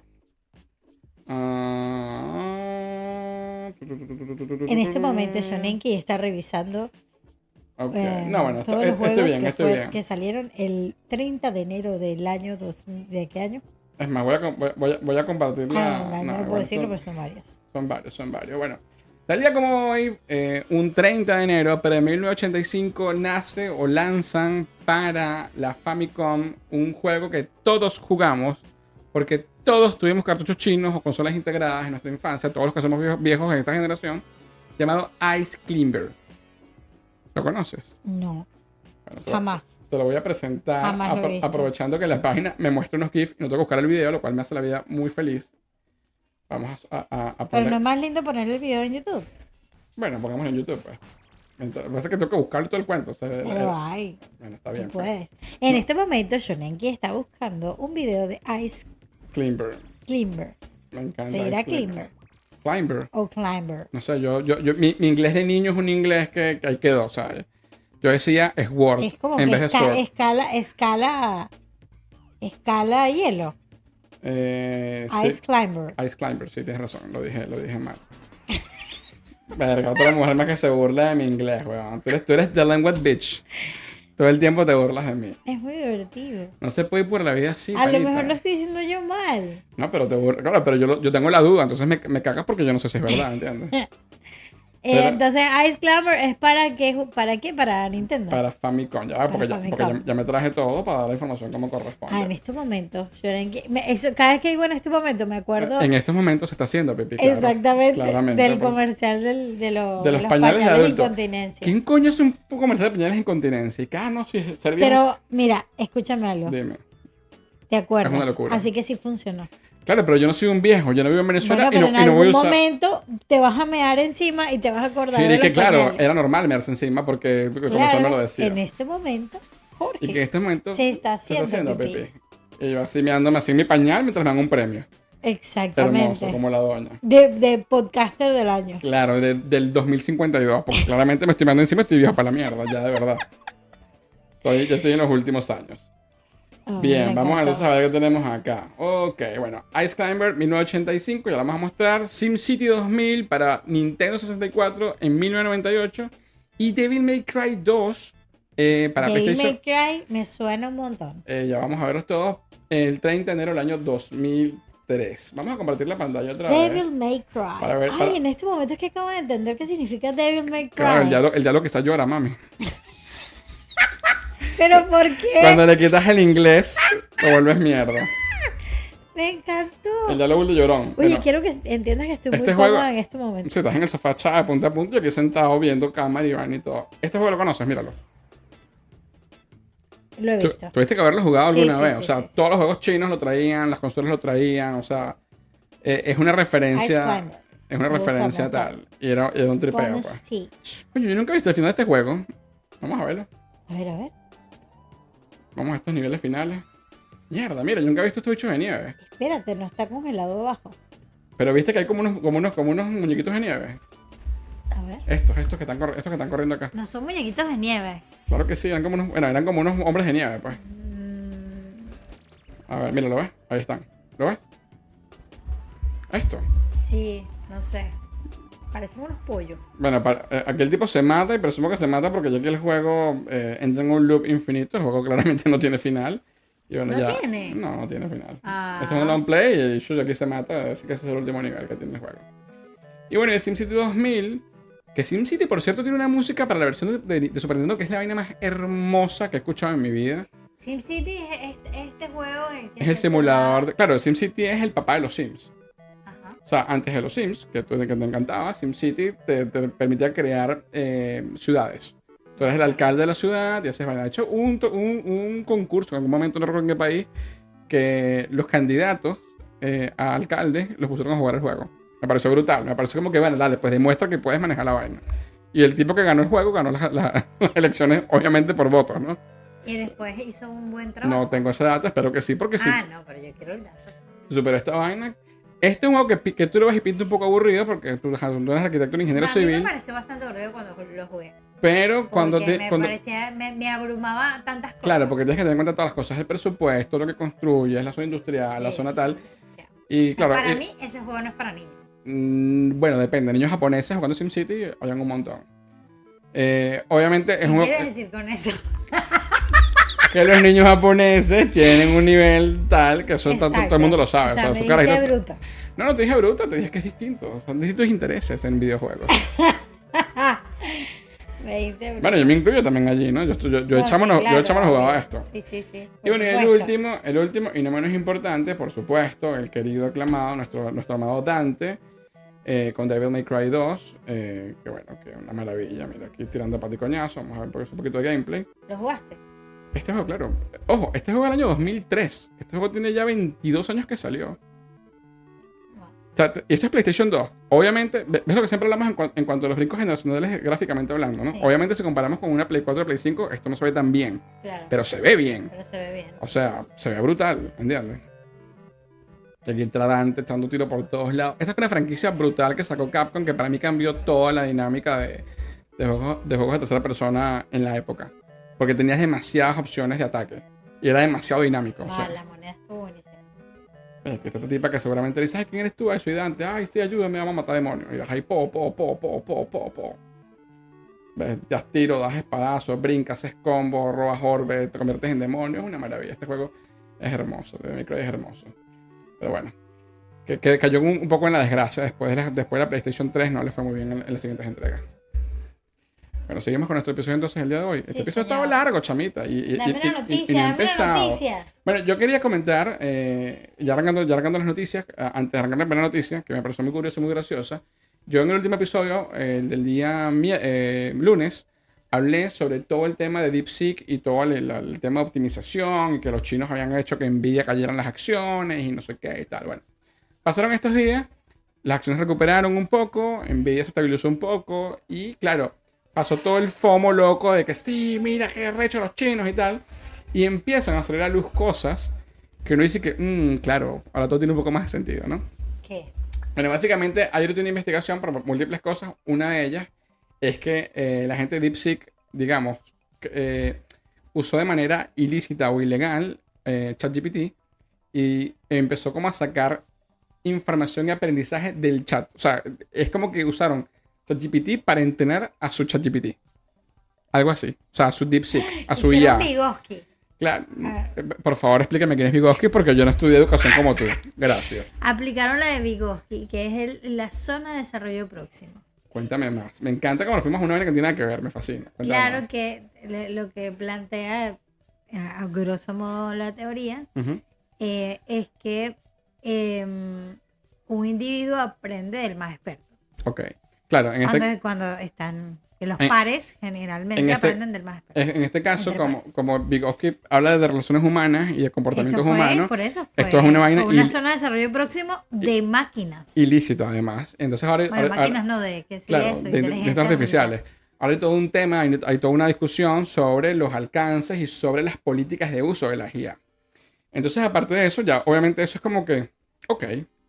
Ah, tu, tu, tu, tu, tu, tu, tu, tu, En este tu. momento, Shonenki está revisando Ok. eh, No, bueno, esto- todos los estoy juegos bien, que, estoy fue- bien. que salieron el treinta de enero del año dos mil. ¿De qué año? Es más, voy a, com- voy, voy a, voy a compartir la. Ah, no, no, no, puedo bueno, decirlo, son- pero son varios. Son varios, son varios. Bueno, tal día como hoy, eh, un treinta de enero, pero en mil novecientos ochenta y cinco nace o lanzan para la Famicom un juego que todos jugamos, porque todos tuvimos cartuchos chinos o consolas integradas en nuestra infancia, todos los que somos viejos, viejos en esta generación, llamado Ice Climber. ¿Lo conoces? No, Bueno, te lo- jamás. Te lo voy a presentar Jamás lo he apro- visto. aprovechando que la página me muestra unos GIFs y no tengo que buscar el video, lo cual me hace la vida muy feliz. Vamos a, a, a Pero poner... no es más lindo poner el video en YouTube. Bueno, pongamos en YouTube, pues. Entonces, lo que pasa es que tengo que buscar todo el cuento. O sea, Pero era- ay, bueno, está tú bien. pues. puedes. En este momento, Shonenki está buscando un video de Ice Climber. Climber Me encanta. ¿Será Ice Climber? Climber. o Climber. No sé, yo, yo, yo mi, mi inglés de niño es un inglés que, que ahí quedó, o sea, yo decía Sword Es como en que vez de esca- Sword. escala, escala, escala hielo. Eh, sí. Ice Climber. Ice Climber, sí, tienes razón, lo dije, lo dije mal. Verga, otra mujer más que se burla de mi inglés, weón. Tú eres, tú eres the language bitch. Todo el tiempo te burlas de mí. Es muy divertido. No se puede ir por la vida así, A lo panita. mejor lo estoy diciendo yo mal. No, pero te burlas. Claro, pero yo, lo- yo tengo la duda, entonces me, me cagas porque yo no sé si es verdad, ¿entiendes? Eh, Pero- entonces, Ice Climber es para qué, para qué, para Nintendo. Para Famicom, ya, porque, ya, Famicom. porque ya, ya me traje todo para dar la información como Ah, en corresponde. este momento, Shonenki- me- eso, cada vez que digo en este momento me acuerdo En estos momentos se está haciendo, Pipi. claro, exactamente claramente, del por- comercial del- de, lo- de los pañales de adulto. incontinencia. ¿Quién coño es un comercial de pañales de incontinencia? Y que, ah, no, si ser viejo- Pero mira, escúchame algo. Dime. ¿Te acuerdas? Es una locura. Así que sí funcionó. Claro, pero yo no soy un viejo, yo no vivo en Venezuela Bueno, y, pero no, en y no voy a algún usar... momento te vas a mear encima y te vas a acordar Y de que los claro, pañales. era normal mearse encima porque, porque como eso me lo Claro, decía. en este momento, Jorge, Y que en este momento se está se está haciendo, haciendo pipí. pipí. Y yo así meándome así en mi pañal mientras me dan un premio. Exactamente. Hermoso, como la doña. De, de podcaster del año. Claro, de- del dos mil cincuenta y dos, porque claramente me estoy meando encima y estoy viejo para la mierda, ya de verdad. Estoy, ya estoy en los últimos años. Ay, Bien, me vamos encantó. entonces a ver qué tenemos acá. Ok, bueno, Ice Climber mil novecientos ochenta y cinco, ya la vamos a mostrar. SimCity dos mil para Nintendo sesenta y cuatro en mil novecientos noventa y ocho. Y Devil May Cry dos eh, para Devil PlayStation. May Cry me suena un montón. Eh, ya vamos a verlos todos el treinta de enero del año dos mil tres. Vamos a compartir la pantalla otra vez. Devil May Cry. Para ver, Ay, para- en este momento es que acabo de entender qué significa Devil May Cry. Claro, el diálogo, el diálogo que está llora, mami. ¿Pero por qué? Cuando le quitas el inglés, lo vuelves mierda. Me encantó. El diálogo de llorón. Oye, Bueno, quiero que entiendas que estoy este muy juego- cómoda en este momento. si estás en el sofá echada de punta a punta, yo aquí sentado viendo cámara y vaina y todo. Este juego lo conoces, míralo. Lo he Tú- visto. Tuviste que haberlo jugado Sí, alguna sí, vez. sí, o sea, sí, sí. todos los juegos chinos lo traían, las consolas lo traían, o sea, eh, es una Ice referencia. Climber. Es una Me gusta referencia mucho. tal. Y era, era un tripeo, Bonus pues. Stitch. Oye, yo nunca he visto el final de este juego. Vamos a verlo. A ver, a ver. Vamos a estos niveles finales. Mierda, mira, yo nunca he visto estos bichos de nieve. Espérate, no está congelado abajo. Pero viste que hay como unos, como unos, como unos muñequitos de nieve. A ver. Estos, estos que están, corri- estos que están corriendo acá. No son muñequitos de nieve. Claro que sí, eran como unos, bueno, eran como unos hombres de nieve, pues. Mm, A ver, mira, ¿lo ves? Ahí están. ¿Lo ves? Esto. sí, no sé. Parecen unos pollos. Bueno, para- eh, aquí el tipo se mata y presumo que se mata porque ya que el juego eh, entra en un loop infinito, el juego claramente no tiene final. Y bueno, ¿No ya, tiene? No, no tiene final. Ah. Este es un long play y Shuya aquí se mata, así que ese es el último nivel que tiene el juego. Y bueno, el SimCity dos mil, que SimCity por cierto tiene una música para la versión de, de- de Super Nintendo que es la vaina más hermosa que he escuchado en mi vida. SimCity es este, este juego en que Es el se simulador, da- de, claro, SimCity es el papá de los Sims. Ajá. O sea, antes de los Sims, que, tú, que te encantaba, SimCity te, te permitía crear eh, ciudades. Tú eres el alcalde de la ciudad y haces vaina. De hecho, un, to- un, un concurso, en algún momento no recuerdo en qué país, que los candidatos eh, a alcalde los pusieron a jugar el juego. Me pareció brutal. Me pareció como que, bueno, dale, pues demuestra que puedes manejar la vaina. Y el tipo que ganó el juego ganó las, las- las elecciones, obviamente por votos, ¿no? Y después hizo un buen trabajo. No tengo esa data, espero que sí, porque sí. Ah, no, pero yo quiero el dato. Superó esta vaina. Este es un juego que, pi- que tú lo ves y pinta un poco aburrido porque tú, ajá, tú eres arquitecto y ingeniero a mí civil. me pareció bastante aburrido cuando lo jugué. Pero cuando Porque te. me cuando- parecía, me, me abrumaba tantas cosas. claro, porque tienes que tener en cuenta todas las cosas del presupuesto, lo que construyes, la zona industrial, la Sí, zona sí, tal. sí. Y O sea, claro. para y- mí ese juego no es para niños. mm, bueno, depende. Niños japoneses jugando SimCity hayan un montón. Eh, obviamente es ¿Qué un. quieres decir con eso? Que los niños japoneses tienen un nivel tal que eso todo, todo Exacto. el mundo lo sabe. O sea, o sea, me su dijiste carajito- bruto. No, no te dije bruto, te dije que es distinto. Son distintos intereses en videojuegos. Me dijiste bruto. Bueno, yo me incluyo también allí, ¿no? Yo, estoy- yo, yo, No, de chamo sí, no, yo claro, de chamo no jugaba obvio. esto. Sí, sí, sí. Y por bueno, y el supuesto. último, el último y no menos importante, por supuesto, el querido aclamado, nuestro, nuestro amado Dante, eh, con Devil May Cry dos, eh, que bueno, que una maravilla. Mira, aquí tirando paticoñazo, vamos a ver un poquito de gameplay. ¿Lo jugaste? Este juego, claro. Ojo, este juego del año dos mil tres. Este juego tiene ya veintidós años que salió. No. O sea, y esto es PlayStation dos. Obviamente, ve- ves lo que siempre hablamos en, cua- en cuanto a los brincos generacionales gráficamente hablando, ¿no? Sí. Obviamente, si comparamos con una Play cuatro o Play cinco, esto no se ve tan bien. Claro. Pero se ve bien. Pero se ve bien. O sí, sea, sí. se ve brutal, ¿entiendes? Y aquí entra Dante, echando tiro por todos lados. Esta es una franquicia brutal que sacó Capcom que para mí cambió toda la dinámica de, de, juegos, de juegos de tercera persona en la época. Porque tenías demasiadas opciones de ataque. Y era demasiado dinámico. O Ah, sea, la moneda estuvo buenísima. eh, que esta tipa que seguramente dice, ay, ¿quién eres tú? Ay, soy Dante. Ay, sí, ayúdame, vamos a matar demonios. Y vas ahí, po, po, po, po, po, po, po. ¿Ves? Das tiro, das espadazos, brincas, haces combo, robas orbes, te conviertes en demonio. Es una maravilla. Este juego es hermoso. Devil May Cry es hermoso. Pero bueno. Que, que cayó un, un poco en la desgracia. Después de la, después de la PlayStation tres no le fue muy bien en, en las siguientes entregas. Bueno, seguimos con nuestro episodio entonces el día de hoy. Este Sí, episodio señor. estaba largo, chamita. Y, y, Dame y- una y- y noticia, no he dame una empezado. noticia. Bueno, yo quería comentar, eh, ya, arrancando, ya arrancando las noticias, eh, antes de arrancar la primera noticia, que me pareció muy curiosa y muy graciosa. Yo en el último episodio, eh, el del día mi- eh, lunes, hablé sobre todo el tema de DeepSeek y todo el, el- el tema de optimización y que los chinos habían hecho que Nvidia cayeran las acciones y no sé qué y tal. Bueno, pasaron estos días, las acciones recuperaron un poco, Nvidia se estabilizó un poco y claro, pasó todo el FOMO loco de que sí, mira qué recho los chinos y tal. Y empiezan a salir a luz cosas que uno dice que, mmm, claro, ahora todo tiene un poco más de sentido, ¿no? ¿Qué? Bueno, básicamente ayer tuve una investigación por múltiples cosas. Una de ellas es que eh, la gente de DeepSeek, digamos, eh, usó de manera ilícita o ilegal eh, ChatGPT y empezó como a sacar información y aprendizaje del chat. O sea, es como que usaron ChatGPT para entrenar a su ChatGPT. Algo así. O sea, a su DeepSeek, a su I A. Vygotsky. Claro. Por favor, explícame quién es Vygotsky porque yo no estudié educación como tú. Gracias. Aplicaron la de Vygotsky, que es el, la zona de desarrollo próximo. Cuéntame más. Me encanta como nos fuimos a una vaina que no tiene nada que ver, me fascina. Cuéntame Claro más. que le- lo que plantea, a, a grosso modo la teoría, Ujú. eh, es que eh, un individuo aprende del más experto. Ok. Claro, en este, Cuando, cuando están, que los En- pares generalmente en este- aprenden del más experto. en este caso, Entre como, pares. como Vygotsky habla de relaciones humanas y de comportamientos Esto fue, humanos, por eso fue, esto es una vaina fue una il- zona de desarrollo próximo de máquinas. ilícito además. Entonces ahora, Bueno, ahora- máquinas ahora- no, de qué sería claro, eso, de, de inteligencia inteligencias artificiales. Ahora hay todo un tema, hay, hay toda una discusión sobre los alcances y sobre las políticas de uso de la I A. Entonces, aparte de eso, ya obviamente eso es como que, ok,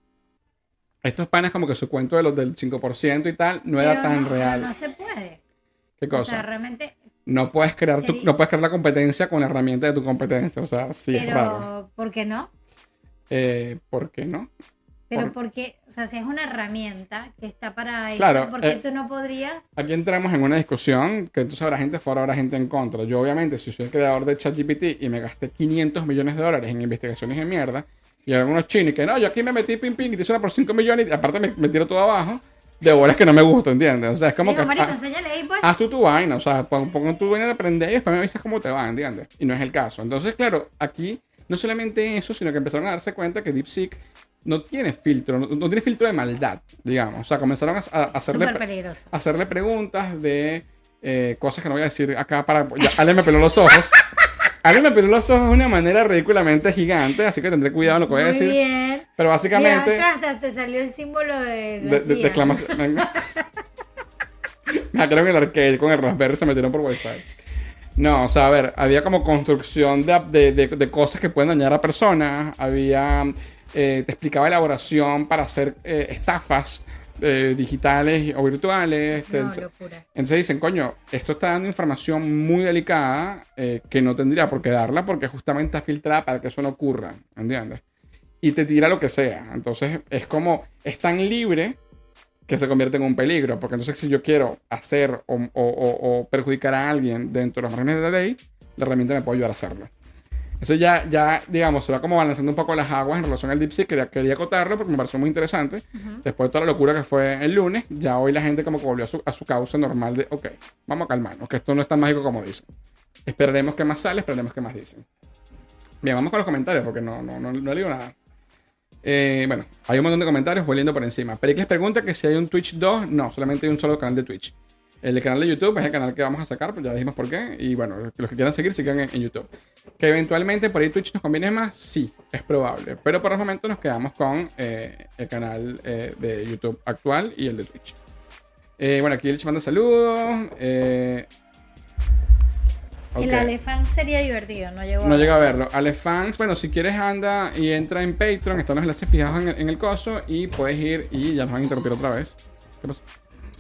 estos panes como que su cuento de los del cinco por ciento y tal no era Pero tan no, pero real. no se puede. ¿Qué O cosa? sea, realmente, No puedes crear tu- Sería- no puedes crear la competencia con la herramienta de tu competencia. O sea, sí es raro. pero ¿por qué no? Eh, ¿por qué no? Pero Por- porque, o sea, si es una herramienta que está para eso, Claro, ¿por qué eh, tú no podrías? Aquí entramos en una discusión que entonces habrá gente a favor, habrá gente en contra. Yo, obviamente, si soy el creador de ChatGPT y me gasté quinientos millones de dólares en investigaciones de mierda, y hay algunos chinos que no, yo aquí me metí pim pim y te hice una por cinco millones y aparte me, me tiro todo abajo, de bolas que no me gusta, ¿entiendes? O sea, es como Digo, que marico, ah, enséñale ahí, pues. haz tú tu vaina, o sea, pon, pon tu vaina de aprender y después me avisas cómo te va, ¿entiendes? Y no es el caso. Entonces, claro, aquí no solamente eso, sino que empezaron a darse cuenta que DeepSeek no tiene filtro, no, no tiene filtro de maldad, digamos. O sea, comenzaron a, a hacerle, Súper pre- peligroso. hacerle preguntas de eh, cosas que no voy a decir acá para... Ya, Ale me peló los ojos. Ale me peló los ojos de una manera ridículamente gigante, así que tendré cuidado en lo que voy a Muy decir. bien. Pero Mira, básicamente... atrás, atrás te salió el símbolo de la De, de- de C I A. exclamación. Me, me hackearon el arcade con el Raspberry, se metieron por Wi-Fi. No, o sea, a ver, había como construcción de, de, de- de cosas que pueden dañar a personas. Había, eh, te explicaba elaboración para hacer eh, estafas eh, digitales o virtuales. Te- No, locura. entonces dicen, coño, esto está dando información muy delicada eh, que no tendría por qué darla porque justamente está filtrada para que eso no ocurra, ¿entiendes? Y te tira lo que sea. Entonces es como, es tan libre que se convierte en un peligro. Porque entonces si yo quiero hacer o, o- o- o perjudicar a alguien dentro de los márgenes de la ley, la herramienta me puede ayudar a hacerlo. Eso ya, ya, digamos, se va como balanceando un poco las aguas en relación al DeepSeek. Quería, quería acotarlo porque me pareció muy interesante. Ujú. Después de toda la locura que fue el lunes, ya hoy la gente como que volvió a su, a su causa normal de, ok, vamos a calmarnos, que esto no es tan mágico como dicen. Esperaremos que más sale, esperaremos que más dicen. Bien, vamos con los comentarios porque no, no, no, no leo nada. Eh, bueno, hay un montón de comentarios, voy leyendo por encima. Pericles pregunta que si hay un Twitch dos. No, solamente hay un solo canal de Twitch. El de canal de YouTube es el canal que vamos a sacar, pues ya dijimos por qué. Y bueno, los que quieran seguir, sigan en, en YouTube. Que eventualmente por ahí Twitch nos conviene más, sí, es probable. Pero por el momento nos quedamos con eh, el canal eh, de YouTube actual y el de Twitch. Eh, bueno, aquí el manda saludos. Eh, El ok. elefante sería divertido, no llegó No a llega a verlo. Ale fans, bueno, si quieres anda y entra en Patreon, están los enlaces fijados en el, en el coso y puedes ir y ya nos van a interrumpir otra vez. ¿Qué pasó?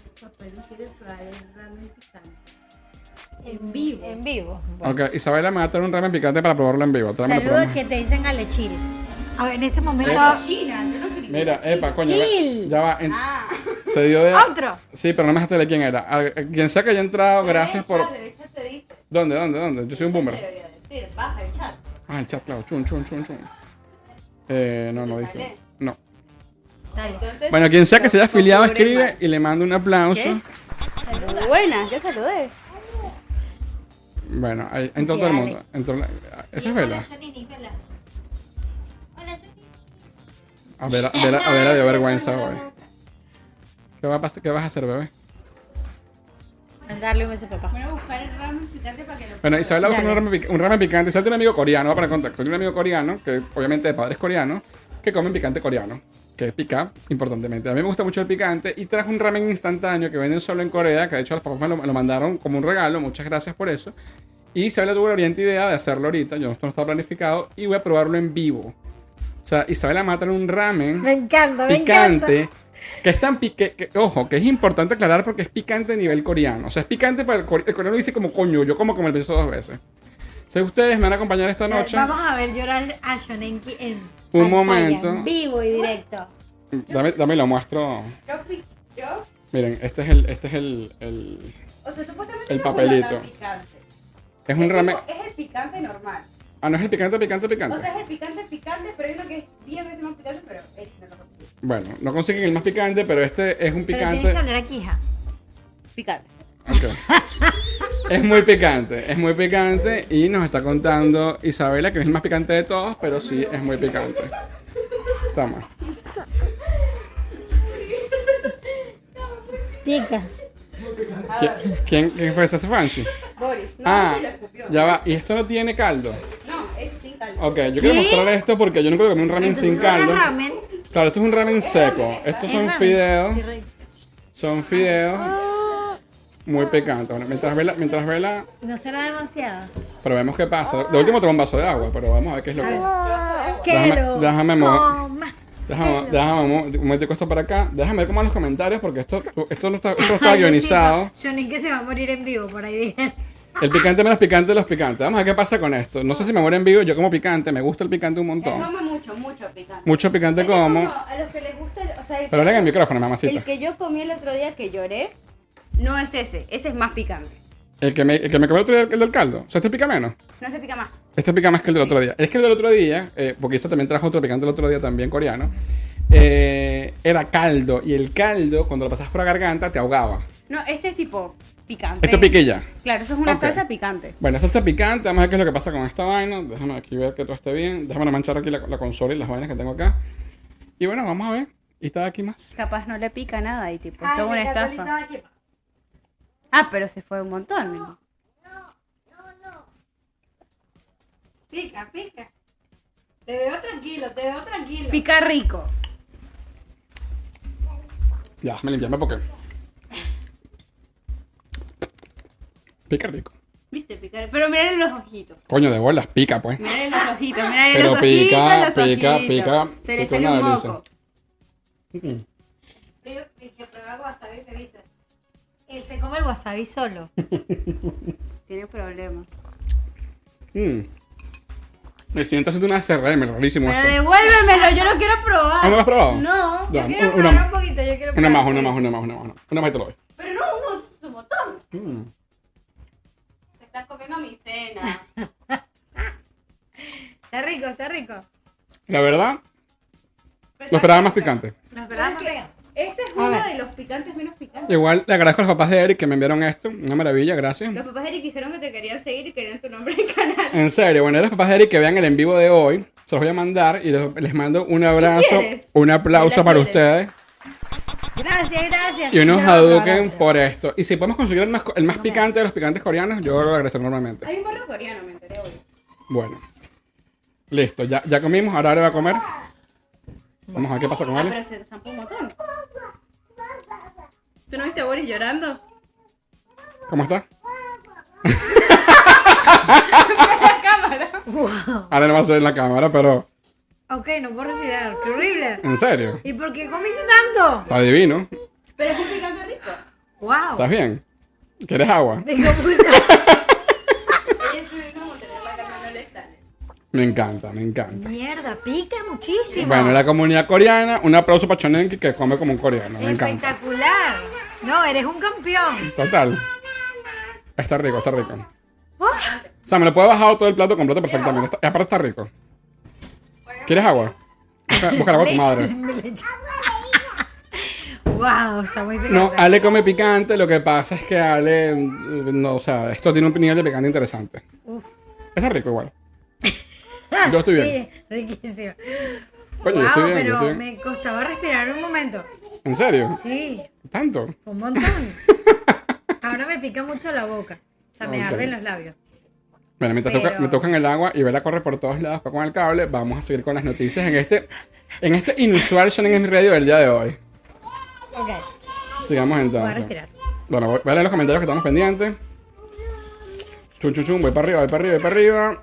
En vivo. En vivo. Bueno. Ok, Isabela me va a traer un ramen picante para probarlo en vivo. Tráemelo, Saludos programa. que te dicen Alechil. A ver, en este momento. Epa. China, yo no soy Mira, epa, coño. Chill. Ya va. en- Ah. se dio de. Otro. Sí, pero no me dejaste de quién era. A, a quien sea que haya entrado, gracias por. El chat te dice. ¿Dónde, dónde, dónde? Yo soy un Te boomer. debería decir, baja el chat. Ah, el chat, claro. Chun, chun, chun, chun. Eh, no, no ¿Te dice. sale? No. Dale. Entonces, Bueno, quien sea que se haya afiliado, configure escribe mal. y le mando un aplauso. ¿Qué? Buenas, ya saludé. Bueno, ahí entró Ok, todo el dale. mundo. Entró la- Esa es Vela. Hola, Johnny, Vela. Hola, Johnny. A ver, a ver, a ver, dio vergüenza hoy. ¿Qué, va a pasar- ¿Qué vas a hacer, bebé? Darle un beso a papá. Voy a buscar el ramen picante para que lo Bueno, Isabela busca un Dale. ramen, pic- un ramen picante. Isabela tiene un amigo coreano, va para contacto. Tiene un amigo coreano, que obviamente de padres coreanos, que comen picante coreano. que pica importantemente. A mí me gusta mucho el picante y traje un ramen instantáneo que venden solo en Corea, que de hecho los papás me lo, me lo mandaron como un regalo, muchas gracias por eso. Y Isabela tuvo la brillante idea de hacerlo ahorita, yo esto no estaba planificado, y voy a probarlo en vivo. O sea, Isabela mata en un ramen Me encanta, me picante, encanta. que es tan pique, que, ojo, que es importante aclarar porque es picante a nivel coreano. O sea, es picante para el, core, el coreano dice como coño, yo como como el pienso dos veces. Si ustedes me van a acompañar esta O sea, noche, vamos a ver llorar a Shonenki en Un pantalla, momento. en vivo y directo. dame, dame lo muestro. Yo, pi- yo, Miren, este es el, este es el, el o sea, supuestamente El no es papelito. tan picante. es un Es ramen. tipo- Es el picante normal. Ah, no es el picante, picante, picante. O sea, es el picante picante, pero hay uno que es diez veces más picante, pero él no lo consigue. Bueno, no consiguen el más picante, pero este es un Pero picante. tienes que hablar aquí, hija. Picante. Ok. Es muy picante, es muy picante y nos está contando Isabela que es el más picante de todos, pero sí es muy picante. Toma. Pica. A ¿Qui- ver, ¿Quién, quién fue ese Fanchi? Boris. No, Ah, sí lo escupió. ya va. Y esto no tiene caldo. No, es sin caldo. Ok, yo quiero ¿Qué? mostrar esto porque yo nunca comí un ramen Entonces, sin caldo. ¿es ramen? Claro, esto es un ramen seco. Estos ¿Es son ramen? fideos. Sí, rey. Son fideos muy picantes. Bueno, mientras vela, mientras vela, ¿No será demasiado? probemos qué pasa. De último tomo un vaso de agua, pero vamos a ver qué es lo que. Que Déjame- lo déjame mover. coma. Déjame, Que lo- déjame un un momentico esto para acá. Déjame ver cómo van los comentarios porque esto, esto no está, esto no está Ay, guionizado. Diosito, Shonenki se va a morir en vivo, por ahí dije. El picante menos picante de los picantes. Vamos a ver qué pasa con esto. No sé si me muero en vivo. Yo como picante, me gusta el picante un Él montón. come mucho, mucho picante. Mucho picante Ese es como. como a los que les gusta, el- o sea, el Pero que- hablen en el micrófono, mamacita. El que yo comí el otro día que lloré, no es ese, ese es más picante. El que me, el que me comió el otro día, el del caldo. O sea, este pica menos. No se pica más. Este pica más que el del Sí. otro día. Es que el del otro día, eh, porque Isa también trajo otro picante el otro día también coreano, eh, era caldo. Y el caldo, cuando lo pasabas por la garganta, te ahogaba. No, este es tipo picante. Esto piquilla. Claro, eso es una Ok. salsa picante. Bueno, salsa picante, vamos a ver qué es lo que pasa con esta vaina. Déjame aquí ver que todo esté bien. Déjame no manchar aquí la, la consola y las vainas que tengo acá. Y bueno, vamos a ver. Y está aquí más. Capaz no le pica nada y tipo, es Ay, toda una me encanta estafa. ahorita aquí. Ah, pero se fue un montón, mira. Pica, pica. Te veo tranquilo, te veo tranquilo. Pica rico. Ya, me limpiarme porque. Pica rico. ¿Viste? Picar. Pero mirale los ojitos. Coño, de bolas, pica pues. Mirale los ojitos, mirale Pero los pica, ojitos, los pica, ojitos. pica, Se le pica sale una un delicia. moco. Mm. Creo que que prueba wasabi se dice. Él se come el wasabi solo. Tiene problemas. Mm. Me siento haciendo una C R M, rarísimo Pero esto. devuélvemelo, yo lo quiero probar. ¿Ah, no lo has probado? No. Ya, Yo quiero una, probar un poquito, yo quiero una probar más, un una más, poquito. una más, una más. Una, una más y te lo doy. Pero no, uno es un montón. Mm. Te estás comiendo mi cena. Está rico, está rico. La verdad, lo esperaba más picante. Nos Pero es que ese es A uno ver. de los picantes menos picantes. Igual le agradezco a los papás de Eric que me enviaron esto. Una maravilla, gracias. Los papás de Eric dijeron que te querían seguir y querían tu nombre en el canal. En serio, bueno, los papás de Eric que vean el en vivo de hoy, se los voy a mandar y les, les mando un abrazo, quieres? un aplauso ¿La para quieres? ustedes Gracias, gracias. y unos Quiero probar aduquen antes. por esto. Y si podemos conseguir el más, el más picante de los picantes coreanos, yo lo agradeceré normalmente. Hay un barrio coreano, me enteré hoy. Bueno, listo, ya, ya comimos, ahora le va a comer. Vamos a ver qué pasa con Ah, él. pero se zampó un montón. ¿Tú no viste a Boris llorando? ¿Cómo está? La cámara. Wow. Ahora no va a ser en la cámara, pero Ok, no puedo respirar. Qué horrible. en serio, ¿Y por qué comiste tanto? está divino. Pero es un picante rico. Wow. ¿Estás bien? ¿Quieres agua? Tengo mucho. Ella estuvo como tener la calma, no le sale. Me encanta, me encanta. Mierda, pica muchísimo. Bueno, la comunidad coreana, un aplauso para Chonenki que come como un coreano, me encanta. Espectacular. No, eres un campeón. Total. Está rico, está rico. Oh, O sea, me lo puedo bajar todo el plato completo perfectamente. Está- y aparte está rico. ¿Quieres agua? Busca, busca el agua a tu madre. leche, leche. Wow, está muy picante. No, Ale come picante, lo que pasa es que Ale, mm, no, o sea, esto tiene un nivel de picante interesante. Uf. Está rico igual. Yo estoy bien. Sí, riquísimo. Coño, yo wow, estoy bien, yo pero estoy bien. me costaba respirar un momento. ¿En serio? Sí, ¿Tanto? fue un montón. Ahora me pica mucho la boca. O sea, me Ok. arden los labios. Bueno, mientras Pero- toca- me tocan el agua y Vela corre por todos lados con el cable, vamos a seguir con las noticias en este En este inusual Shonen Radio del día de hoy. Ok, Sigamos voy a entonces. respirar. Bueno, voy voy a leer los comentarios que estamos pendientes. Chum, chum, chum, voy para arriba, voy para arriba, voy para arriba.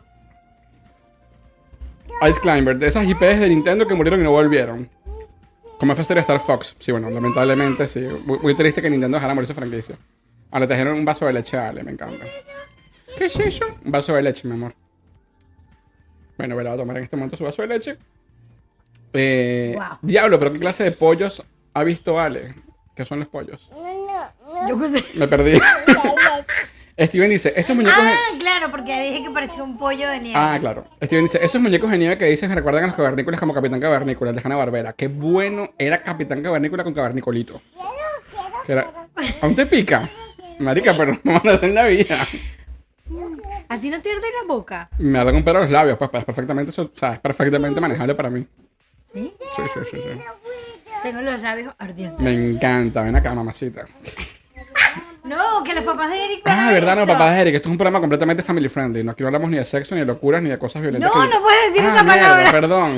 Ice Climber, de esas I Ps de Nintendo que murieron y no volvieron. Como F Series Star Fox. Sí, bueno, lamentablemente sí. Muy, muy triste que Nintendo dejara morir su franquicia. Ah, le trajeron un vaso de leche a Ale, me encanta. ¿Qué es eso? Un vaso de leche, mi amor. Bueno, voy a tomar en este momento su vaso de leche. Eh, Wow. Diablo, pero ¿qué clase de pollos ha visto Ale? ¿Qué son los pollos? Yo qué sé. Me perdí. Steven dice, estos muñecos... Ah, claro, porque dije que parecía un pollo de nieve. Ah, claro. Steven dice, esos muñecos de nieve que dices me recuerdan a los cavernícolas como Capitán Cavernícola, el de Hanna-Barbera. Qué bueno era Capitán Cavernícola con Cavernicolito. Que era... ¿Aún te pica? Marica, pero no andas en la vida. ¿A ti no te arde la boca? Me arden un pedo los labios, pues, pero es perfectamente, eso, o sea, es perfectamente manejable para mí. ¿Sí? Sí, sí, sí, sí. Tengo los labios ardientes. Me encanta, ven acá, mamacita. No, que los papás de Eric vean Ah, verdad, no, esto. papá de Eric, esto es un programa completamente family friendly. No, aquí no hablamos ni de sexo, ni de locuras, ni de cosas violentas. No, que- no puedes decir Ah, esa mierda, palabra. Perdón.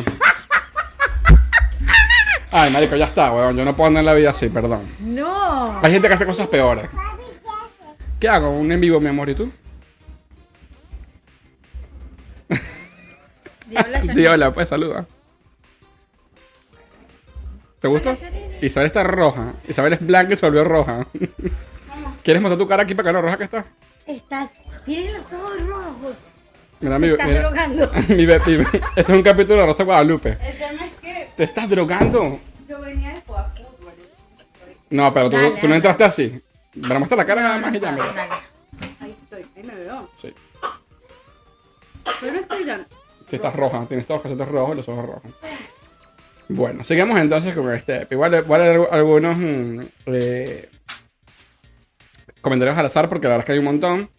Ay, marico, ya está, weón. Yo no puedo andar en la vida así, perdón. No. Hay gente que hace cosas peores. ¿Qué hago? Un en vivo, mi amor, ¿y tú? Diabla, Di hola, pues, saluda. ¿Te gustó? Isabel está roja. Isabel es blanca y se volvió roja. ¿Quieres mostrar tu cara aquí para que lo roja que está? Estás. Tienes los ojos rojos. Mira, Te mi, estás mira. drogando. mi, be- mi be- Este es un capítulo de Rosa Guadalupe. El tema es que ¿Te estás drogando? yo venía de jugar fútbol. No, pero tú, Dale, tú no dale. entraste así. Me muestra la cara nada más y ya, mira. Dale. Ahí estoy, ahí me veo. Sí. Pero no estoy ya. Sí, estás roja. Tienes todos los cachetes rojos y los ojos rojos. Bueno, sigamos entonces con este. Igual voy a leer algunos mm, eh, comentarios al azar porque la verdad es que hay un montón.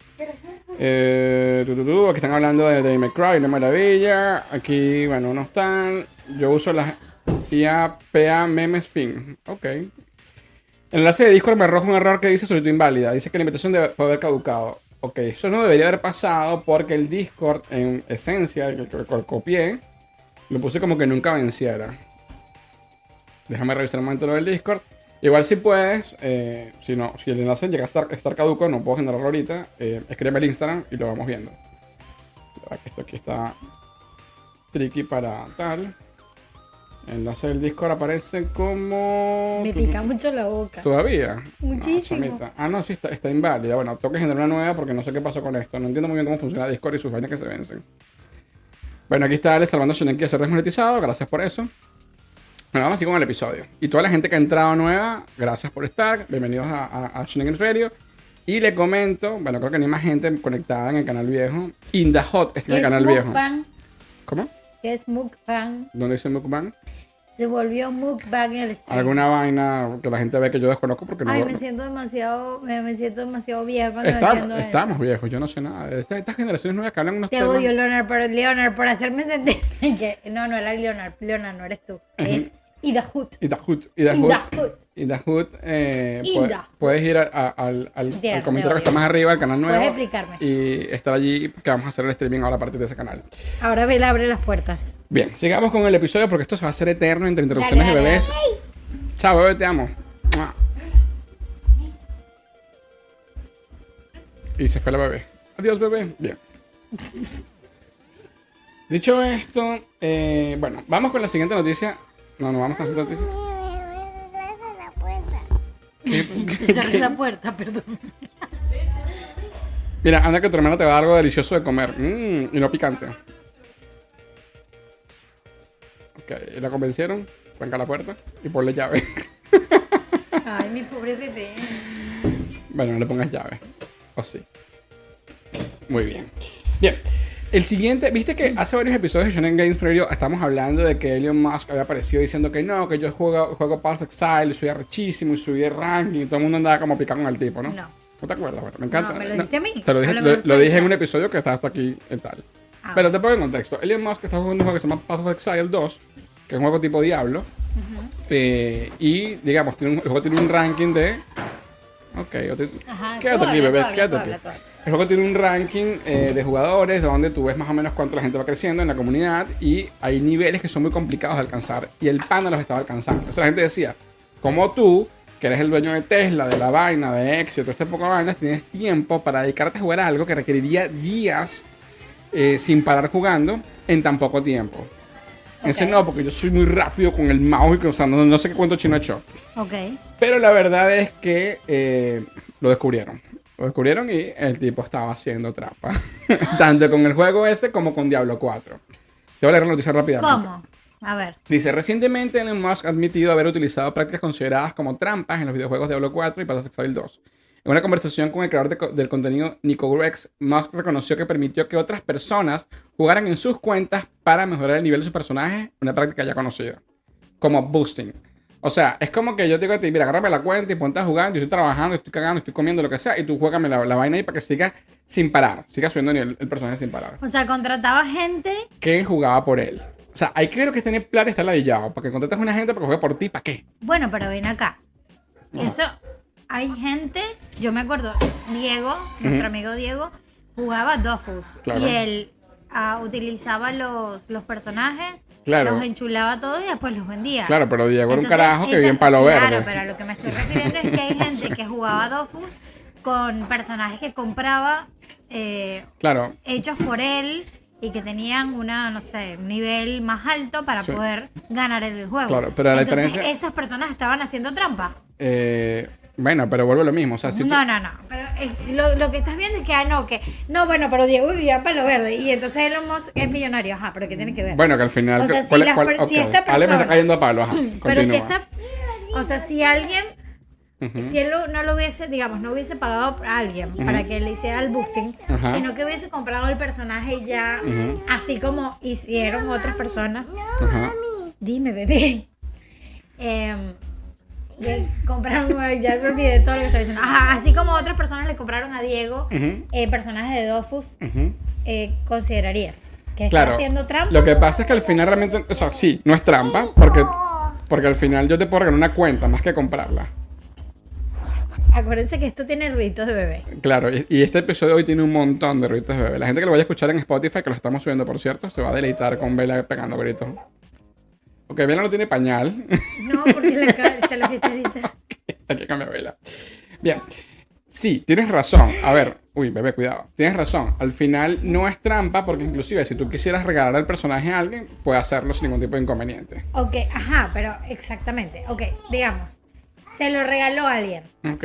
Eh, tu, tu, tu, aquí están hablando de Devil May Cry, una maravilla. Aquí, bueno, no están. Yo uso las I A P A Memes Fin. Ok. El enlace de Discord me arroja un error que dice solicitud inválida. Dice que la invitación debe puede haber caducado. Ok, eso no debería haber pasado porque el Discord, en esencia, el que que copié, lo puse como que nunca venciera. Déjame revisar un momento lo del Discord. Igual si puedes, eh, si no, si el enlace llega a estar, a estar caduco, no puedo generarlo ahorita, eh, escríbeme el Instagram y lo vamos viendo. Ya que esto aquí está tricky para tal. El enlace del Discord aparece como... Me pica mucho la boca. ¿Todavía? Muchísimo. No, chamita. Ah, no, sí, está, está inválida. Bueno, tengo que generar una nueva porque no sé qué pasó con esto. No entiendo muy bien cómo funciona Discord y sus vainas que se vencen. Bueno, aquí está Alex salvando Shonenki a ser desmonetizado. Gracias por eso. Bueno, vamos así con el episodio. Y toda la gente que ha entrado nueva, gracias por estar. Bienvenidos a, a, a Shonen Radio. Y le comento, bueno, creo que no hay más gente conectada en el canal viejo. In the Hot está en el ¿Qué es canal viejo. mukbang? ¿Cómo? ¿Qué es mukbang? ¿Dónde dice Mukbang? Se volvió mukbang en el stream. Alguna vaina que la gente ve que yo desconozco porque no... Ay, me siento demasiado, me, me siento demasiado vieja cuando Estamos, entiendo eso. estamos viejos, yo no sé nada. Esta- Estas generaciones nuevas que hablan unos Te temas... odio, Leonard, por, Leonard, por hacerme sentir que... No, no era Leonard, Leonard, no eres tú. Es Ida Hood. Y the Hood, y the In Hood, the Hood. y the Hood, eh, In puede- the Hood. puedes ir a- a- al, al, Mentira, al no comentario te que está odio. más arriba, al canal nuevo. Puedes explicarme. Y estar allí, que vamos a hacer el streaming ahora a partir de ese canal. Ahora Bel abre las puertas. Bien, sigamos con el episodio porque esto se va a hacer eterno entre interrupciones Dale, de dale, bebés. Chao, bebé, te amo. Mua. Y se fue la bebé. Adiós, bebé. Bien. Dicho esto, eh, bueno, vamos con la siguiente noticia. No, no vamos con la siguiente noticia. ¿Qué- Cerré la puerta, perdón. Mira, anda que tu hermana te va a dar algo delicioso de comer. Mm, y no picante. Ok, ¿la convencieron? Tranca la puerta y ponle llave. Ay, mi pobre bebé. Bueno, no le pongas llave. O sí. Muy bien. Bien. El siguiente, viste que hace varios episodios de Shonen Games Preview estamos hablando de que Elon Musk había aparecido diciendo que no, que yo juego, juego Path of Exile, soy arrechísimo y subí el ranking y todo el mundo andaba como picado con el tipo, ¿no? No. ¿No te acuerdas? Bueno, me encanta. No, me lo dijiste a mí. Te lo dije, Háblame lo, en lo dije en francés. un episodio que estaba hasta aquí y tal. Ah, Pero te pongo en contexto. Elon Musk está jugando un juego que se llama Path of Exile dos, que es un juego tipo Diablo. Eh, y digamos, tiene un, el juego tiene un ranking de... Ok, yo te- Ajá, quédate tú aquí, habla, bebé, tú habla, quédate tú aquí. habla, tú habla. El juego tiene un ranking eh, de jugadores donde tú ves más o menos cuánto la gente va creciendo en la comunidad y hay niveles que son muy complicados de alcanzar y el pana los estaba alcanzando. Entonces la gente decía, como tú, que eres el dueño de Tesla, de la vaina, de Éxito, toda esta poca vaina, tienes tiempo para dedicarte a jugar a algo que requeriría días eh, sin parar jugando en tan poco tiempo. Okay. Ese no, porque yo soy muy rápido con el mouse y que, o sea, no, no sé qué cuento chino he hecho. Ok. Pero la verdad es que eh, lo descubrieron. Lo descubrieron y el tipo estaba haciendo trampa. Tanto con el juego ese como con Diablo cuatro. Te voy a leer la noticia rápidamente. ¿Cómo? A ver. Dice, recientemente Elon Musk ha admitido haber utilizado prácticas consideradas como trampas en los videojuegos Diablo cuatro y Path of Exile dos. En una conversación con el creador de co del contenido Nico Rex, Musk reconoció que permitió que otras personas jugaran en sus cuentas para mejorar el nivel de sus personajes, una práctica ya conocida, como boosting. O sea, es como que yo te digo a ti, mira, agárrame la cuenta y ponte a jugar, yo estoy trabajando, estoy cagando, estoy comiendo, lo que sea, y tú juégame la, la vaina ahí para que siga sin parar, siga subiendo nivel el personaje sin parar. O sea, contrataba gente que jugaba por él. O sea, hay que ver que tener plata y estar ladillado. Para que contrates a una gente para que juegue por ti, ¿para qué? Bueno, pero ven acá. No. Eso, hay gente, yo me acuerdo, Diego, nuestro Ujú. amigo Diego, jugaba Dofus. Claro. Y él ah, utilizaba los, los personajes, Claro. los enchulaba todos y después los vendía. Claro, pero Diego era un Entonces, carajo que esa- vivía en Palo Verde. Claro, pero a lo que me estoy refiriendo es que hay gente que jugaba Dofus con personajes que compraba eh, Claro, hechos por él y que tenían una, no sé, un nivel más alto para Sí. poder ganar el juego. Claro, pero la Entonces, diferencia- esas personas estaban haciendo trampa. eh, bueno, pero vuelvo a lo mismo. O sea, si tú- No, no, no. Pero eh, lo, lo que estás viendo es que, ah, no, que. No, bueno, pero Diego vivía en Palo Verde y entonces Elon Musk es millonario. Ajá, pero ¿qué tiene que ver? Bueno, que al final... O sea, ¿cuál si es- las cuál- per- si ok, esta Ale me está persona- cayendo a palo, ajá. Pero si continúa. esta. O sea, si alguien. Ujú. Si él lo- no lo hubiese, digamos, no hubiese pagado a alguien para que le hiciera el boosting, Ajá. sino que hubiese comprado el personaje ya, Ujú. así como hicieron otras personas. Ajá. Dime, bebé. Em, que compraron, ya me olvidé todo lo que estaba diciendo. Ajá, así como otras personas le compraron a Diego Ujú. eh, personajes de Dofus, Ujú. eh, ¿considerarías que está Claro, haciendo trampa? lo que pasa es que al final realmente, o sea, sí, no es trampa, porque, porque al final yo te puedo regalar una cuenta más que comprarla. Acuérdense que esto tiene ruiditos de bebé. Claro, y, y este episodio hoy tiene un montón de gritos de bebé. La gente que lo vaya a escuchar en Spotify, que lo estamos subiendo, por cierto, se va a deleitar con Vela pegando gritos. Ok, Vela no tiene pañal. No, porque la cara se lo quita ahorita. Hay que cambiar Vela. Bien. Sí, tienes razón. A ver, uy, bebé, cuidado. Tienes razón. Al final no es trampa porque inclusive si tú quisieras regalar el personaje a alguien, puedes hacerlo sin ningún tipo de inconveniente. Ok, ajá, pero exactamente. Ok, digamos, se lo regaló a alguien, Ok,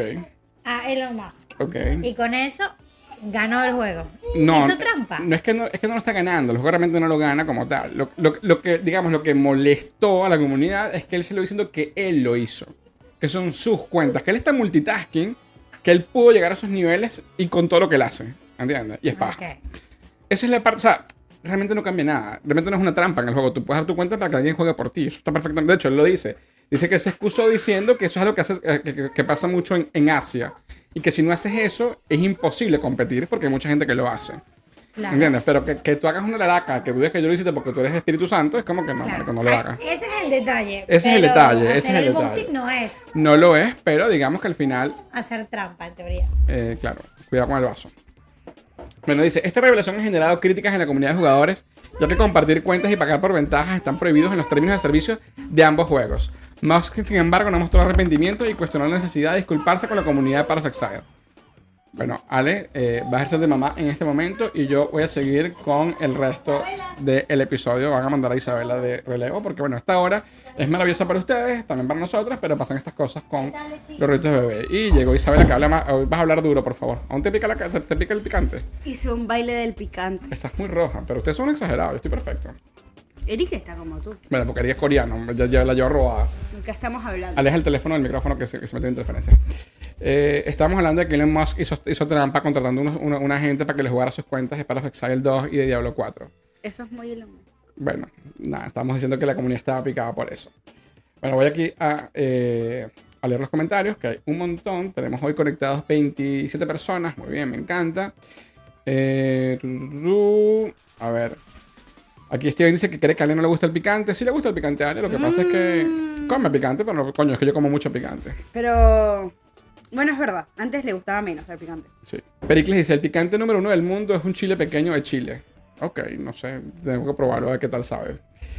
a Elon Musk. ok. Y con eso ganó el juego. No, ¿Hizo trampa? No es que no, es que no lo está ganando, el juego realmente no lo gana como tal. Lo, lo- lo que, digamos, lo que molestó a la comunidad es que él se lo diciendo que él lo hizo. Que son sus cuentas, que él está multitasking, que él pudo llegar a esos niveles y con todo lo que él hace. ¿Entiendes? Y es paja. Ok. Esa es la parte, o sea, realmente no cambia nada. Realmente no es una trampa en el juego. Tú puedes dar tu cuenta para que alguien juegue por ti. Eso está perfectamente. De hecho, él lo dice. Dice que se excusó diciendo que eso es algo que, hace, eh, que, que- que pasa mucho en, en Asia. Y que si no haces eso, es imposible competir porque hay mucha gente que lo hace. Claro. ¿Entiendes? Pero que, que tú hagas una laraca, que tú digas que yo lo hiciste porque tú eres Espíritu Santo, es como que no, Claro. marico, no lo Ah, hagas. Ese es el detalle. Ese es el pero detalle, ese hacer es el el detalle. boosting no es No lo es, pero digamos que al final, hacer trampa, en teoría. eh, claro, cuidado con el vaso. Bueno, dice, esta revelación ha generado críticas en la comunidad de jugadores, ya que compartir cuentas y pagar por ventajas están prohibidos en los términos de servicio de ambos juegos. Musk, sin embargo, no mostró arrepentimiento y cuestionó la necesidad de disculparse con la comunidad de Path of Exile. Bueno, Ale eh, va a ejercer de mamá en este momento y yo voy a seguir con el resto del episodio. Van a mandar a Isabela de relevo porque, bueno, esta hora es maravillosa para ustedes, también para nosotros, pero pasan estas cosas con los ritos de bebé. Y llegó Isabela que habla más. Hoy vas a hablar duro, por favor. ¿Aún te pica, la, te, te pica el picante? Hice un baile del picante. Estás muy roja, pero ustedes son exagerados, yo estoy perfecto. Eric está como tú. Bueno, porque ella es coreano, ya, ya la llevo robada. ¿De qué estamos hablando? Aleja el teléfono del micrófono que se, que se mete en interferencia. Eh, estamos hablando de que Elon Musk hizo, hizo trampa contratando unos- una, una gente para que le jugara sus cuentas de Path of Exile dos y de Diablo cuatro. Eso es muy Elon Musk. Bueno, nada, estamos diciendo que la comunidad estaba picada por eso. Bueno, voy aquí a, eh, a leer los comentarios, que hay un montón. Tenemos hoy conectados veintisiete personas. Muy bien, me encanta. Eh, tu, tu, tu, tu. A ver. Aquí Steven dice que cree que a Ale no le gusta el picante. Sí le gusta el picante a Ale. Lo que pasa es que come picante, pero no, coño, es que yo como mucho picante. Pero Bueno, es verdad. Antes le gustaba menos el picante. Sí. Pericles dice, el picante número uno del mundo es un chile pequeño de Chile. Ok, no sé, tengo que probarlo a ver qué tal sabe.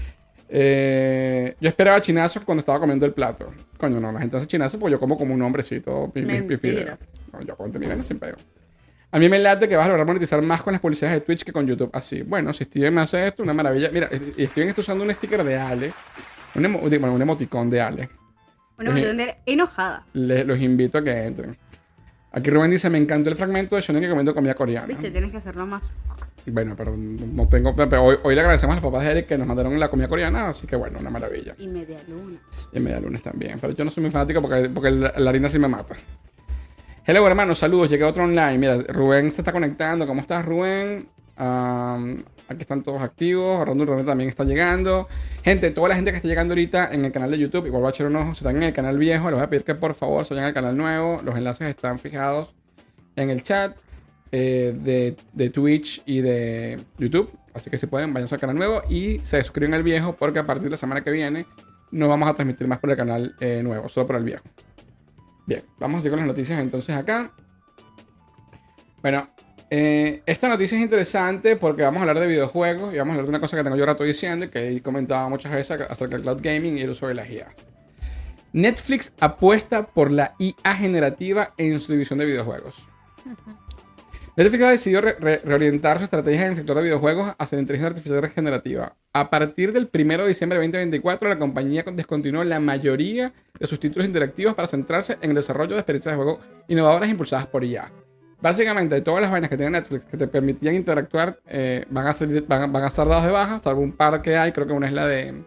Eh, yo esperaba chinazos cuando estaba comiendo el plato. Coño, no, la gente hace chinazos porque yo como como un hombrecito. pi- pi- pi- fideo. No, yo cuando mi sin pego. A mí me late que vas a lograr monetizar más con las publicidades de Twitch que con YouTube. Así, bueno, si Steven me hace esto, una maravilla. Mira, y Steven está usando un sticker de Ale. Un, emo- bueno, un emoticón de Ale. Una Ujú. emoción de enojada. Les, los invito a que entren. Aquí Rubén dice, me encantó el fragmento de Shonen que comiendo comida coreana. Viste, tienes que hacerlo más. Bueno, pero no tengo... Pero hoy, hoy le agradecemos a los papás de Eric que nos mandaron la comida coreana, así que bueno, una maravilla. Y media luna. Y en media lunes también. Pero yo no soy muy fanático porque, porque la, la harina sí me mata. Hello, hermanos, saludos. Llegué a otro online. Mira, Rubén se está conectando. ¿Cómo estás, Rubén? Um, aquí están todos activos. Rondo Rondo también está llegando. Gente, toda la gente que está llegando ahorita en el canal de YouTube, igual va a echar un ojo. Si están en el canal viejo, les voy a pedir que por favor se vayan al canal nuevo. Los enlaces están fijados en el chat eh, de, de Twitch y de YouTube. Así que si pueden, vayan al canal nuevo y se suscriben al viejo porque a partir de la semana que viene no vamos a transmitir más por el canal eh, nuevo, solo por el viejo. Bien, vamos a seguir con las noticias entonces acá. Bueno, eh, esta noticia es interesante porque vamos a hablar de videojuegos y vamos a hablar de una cosa que tengo yo rato diciendo y que he comentado muchas veces acerca del cloud gaming y el uso de las I As. Netflix apuesta por la I A generativa en su división de videojuegos. Netflix ha decidido re re reorientar su estrategia en el sector de videojuegos hacia la inteligencia artificial regenerativa. A partir del primero de diciembre de veinte veinticuatro, la compañía descontinuó la mayoría de sus títulos interactivos para centrarse en el desarrollo de experiencias de juego innovadoras impulsadas por I A. Básicamente, todas las vainas que tiene Netflix que te permitían interactuar eh, van, a salir, van, van a estar dados de baja, salvo un par que hay. Creo que una es la de...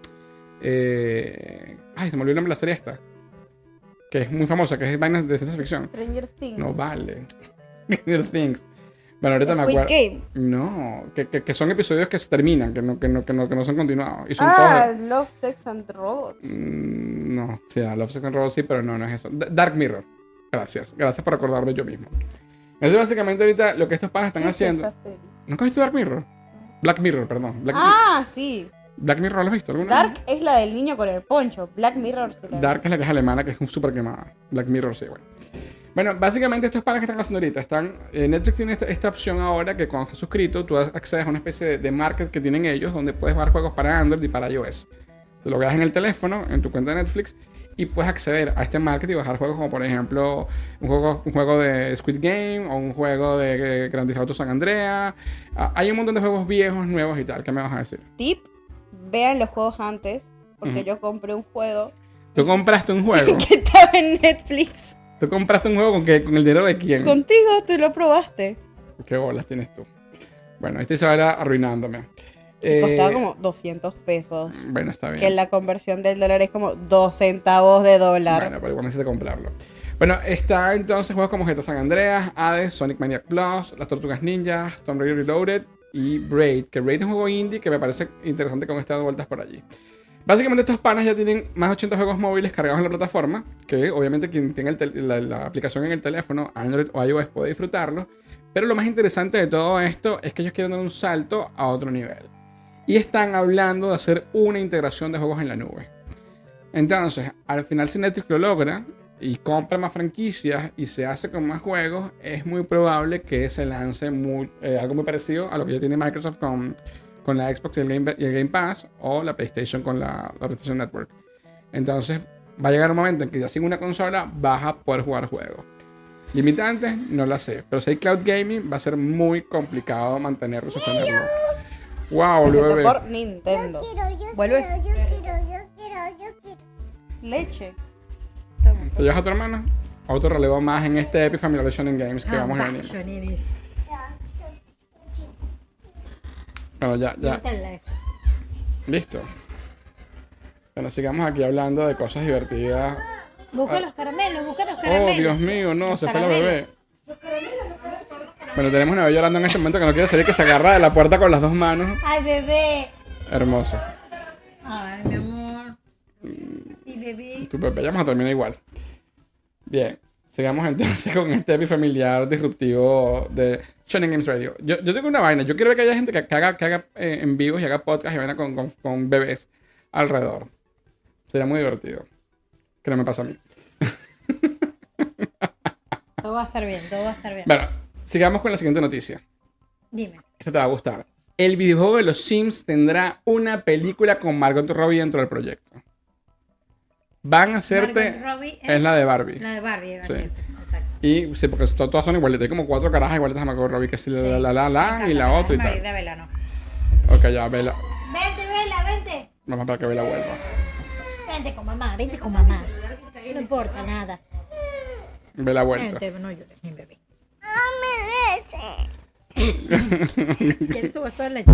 Eh, ay, se me olvidó el nombre de la serie esta. Que es muy famosa, que es vainas de ciencia ficción. Stranger Things. No vale. Stranger Things. Bueno, ahorita me Squid acuerdo. Game. No, que, que, que son episodios que se terminan, que no, que no, que no, que no son continuados. Y son Ah, todos. Love, Sex and Robots. Mm, no, o sea, Love, Sex and Robots sí, pero no, no es eso. D- Dark Mirror. Gracias. Gracias por acordarme yo mismo. Eso es básicamente ahorita lo que estos panas están ¿Qué es haciendo. esa serie? ¿Nunca has visto Dark Mirror? Black Mirror, perdón. Black, Ah, sí. Black Mirror, ¿lo has visto alguna Dark vez? es la del niño con el poncho. Black Mirror sí la Dark es la que es alemana, que es un súper quemada. Black Mirror, sí, bueno. Bueno, básicamente estos panas que están haciendo ahorita, están, eh, Netflix tiene esta, esta opción ahora que cuando estás suscrito, tú accedes a una especie de, de market que tienen ellos, donde puedes bajar juegos para Android y para iOS. Te lo veas en el teléfono, en tu cuenta de Netflix, y puedes acceder a este market y bajar juegos como por ejemplo un juego, un juego de Squid Game o un juego de eh, Grand Theft Auto San Andreas. Ah, hay un montón de juegos viejos, nuevos y tal. ¿Qué me vas a decir? Tip, vean los juegos antes, porque Ujú. yo compré un juego ¿Tú compraste un juego? que estaba en Netflix. ¿Tú compraste un juego con, qué? ¿Con el dinero de quién? Contigo, tú lo probaste. ¿Qué bolas tienes tú? Bueno, este se va a ir arruinándome. Eh, Costaba como doscientos pesos. Bueno, está bien. Que la conversión del dólar es como dos centavos de dólar. Bueno, pero igual necesito comprarlo. Bueno, está entonces juegos como G T A San Andreas, Hades, Sonic Mania Plus, Las Tortugas Ninjas, Tomb Raider Reloaded y Braid. Que Braid es un juego indie que me parece interesante con estas vueltas por allí. Básicamente estos panas ya tienen más de ochenta juegos móviles cargados en la plataforma, que obviamente quien tenga el la, la aplicación en el teléfono, Android o iOS, puede disfrutarlo. Pero lo más interesante de todo esto es que ellos quieren dar un salto a otro nivel. Y están hablando de hacer una integración de juegos en la nube. Entonces, al final si Netflix lo logra y compra más franquicias y se hace con más juegos, es muy probable que se lance muy, eh, algo muy parecido a lo que ya tiene Microsoft con, con la Xbox y el, Game, y el Game Pass, o la PlayStation con la, la PlayStation Network. Entonces, va a llegar un momento en que ya sin una consola vas a poder jugar juegos. Limitantes, no lo sé. Pero si hay cloud gaming, va a ser muy complicado mantenerlo y sostenerlo. Wow, Excepto bebé. por Nintendo. Yo quiero, yo ¿Vuelves? quiero, yo quiero, yo quiero, yo quiero. Leche. ¿Te llevas a tu hermana? Otro relevo más en este Epic Family Shonen Games que vamos a venir. Shoniris. Bueno, ya, ya. Listo. Bueno, sigamos aquí hablando de cosas divertidas. Busca los caramelos, busca los Oh, caramelos. Dios mío, no, Los se fue la bebé. caramelos. Bueno, tenemos una bebé llorando en este momento que no quiere salir, que se agarra de la puerta con las dos manos. Ay, bebé. Hermoso. Ay, mi amor. Mi bebé. Tu bebé, ya vamos a terminar igual. Bien, sigamos entonces con este Epic familiar disruptivo de Shonen Games Radio. Yo, yo tengo una vaina, yo quiero ver que haya gente que, que haga, que haga eh, en vivos y haga podcast y vaina con, con, con bebés alrededor. Sería muy divertido. Que no me pasa a mí. todo va a estar bien, todo va a estar bien. Bueno, sigamos con la siguiente noticia. Dime. Esta te va a gustar. El videojuego de los Sims tendrá una película con Margot Robbie dentro del proyecto. Van a hacerte... Margot Robbie Es la de Barbie. La de Barbie, iba a Sí. decirte. Exacto. Y sí, porque to- todas son igualitas. Hay como cuatro carajas igualitas a Margot Robbie, que es la, Sí. la, la, la, la, Me encanta, y la me otra y encanta tal. María Vela, no. Ok, ya, Vela. Vente, Vela, vente. Vamos para que Vela vuelva. Vente con mamá, vente con mamá. No importa nada. Vela vuelta. Vente, no llores, mi bebé. Dame leche. ¿Quieres tu vaso de leche?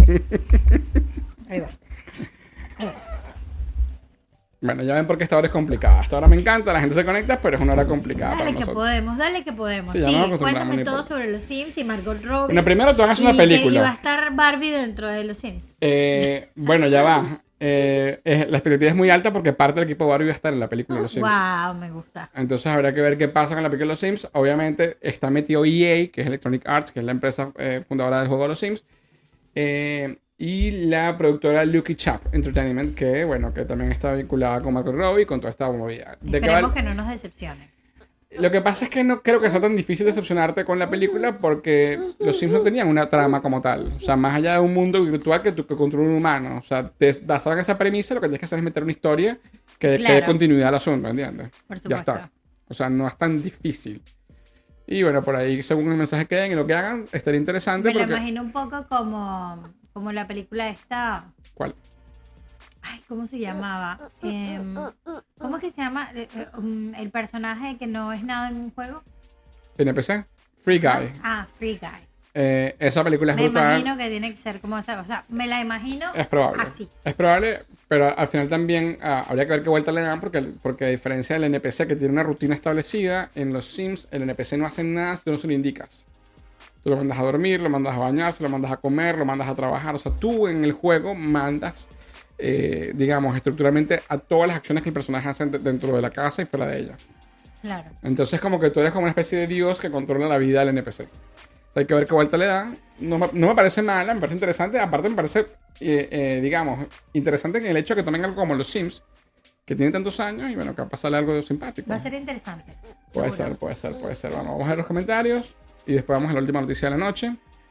Ahí va. Ahí va. Bueno, ya ven por qué esta hora es complicada. Esta hora me encanta, la gente se conecta, pero es una hora complicada para Dale que nosotros. podemos, dale que podemos. Sí, Sí, ya nos acostumbramos, cuéntame no todo importa. sobre los Sims y Margot Robbie. Bueno, primero te van a hacer Y una que película. iba a estar Barbie dentro de los Sims. Eh, bueno, ya va. Eh, es- la expectativa es muy alta porque parte del equipo Barbie va a estar en la película de los Sims. Wow, me gusta. Entonces habrá que ver qué pasa con la película de los Sims. Obviamente está metido E A, que es Electronic Arts, que es la empresa eh, fundadora del juego de los Sims. Eh, y la productora Lucky Chap Entertainment, que bueno, que también está vinculada con Margot Robbie, con toda esta movida. ¿De qué va el- Esperemos que no nos decepcione. Lo que pasa es que no creo que sea tan difícil decepcionarte con la película porque los Sims no tenían una trama como tal. O sea, más allá de un mundo virtual que, tú, que controla un humano. O sea, te, basado en esa premisa, lo que tienes que hacer es meter una historia que, que dé Claro. continuidad al asunto, ¿entiendes? Por Ya supuesto. está. O sea, no es tan difícil. Y bueno, por ahí, según el mensaje que den y lo que hagan, estaría interesante. Me lo porque... imagino un poco como, como la película esta. ¿Cuál? Ay, ¿cómo se llamaba? Em, ¿Cómo es que se llama eh, eh, um, el personaje que no es nada en un juego? N P C. Free Guy. Ah, Free Guy. Eh, esa película es Me brutal. imagino que tiene que ser como esa. O sea, me la imagino Es probable. así. Es probable, pero al final también ah, habría que ver qué vuelta le dan porque, porque a diferencia del N P C que tiene una rutina establecida, en los Sims el N P C no hace nada si tú no se lo indicas. Tú lo mandas a dormir, lo mandas a bañarse, lo mandas a comer, lo mandas a trabajar. O sea, tú en el juego mandas, eh, digamos, estructuralmente a todas las acciones que el personaje hace de- dentro de la casa y fuera de ella. Claro. Entonces como que tú eres como una especie de dios que controla la vida del N P C. O sea, hay que ver qué vuelta le dan. No, me- no me parece mala, me parece interesante. Aparte me parece, eh, eh, digamos, interesante en el hecho de que tomen algo como los Sims, que tienen tantos años y bueno, capaz sale algo simpático. Va a ser interesante. Puede seguro. ser, puede ser, puede ser. Bueno, vamos a ver los comentarios y después vamos a la última noticia de la noche.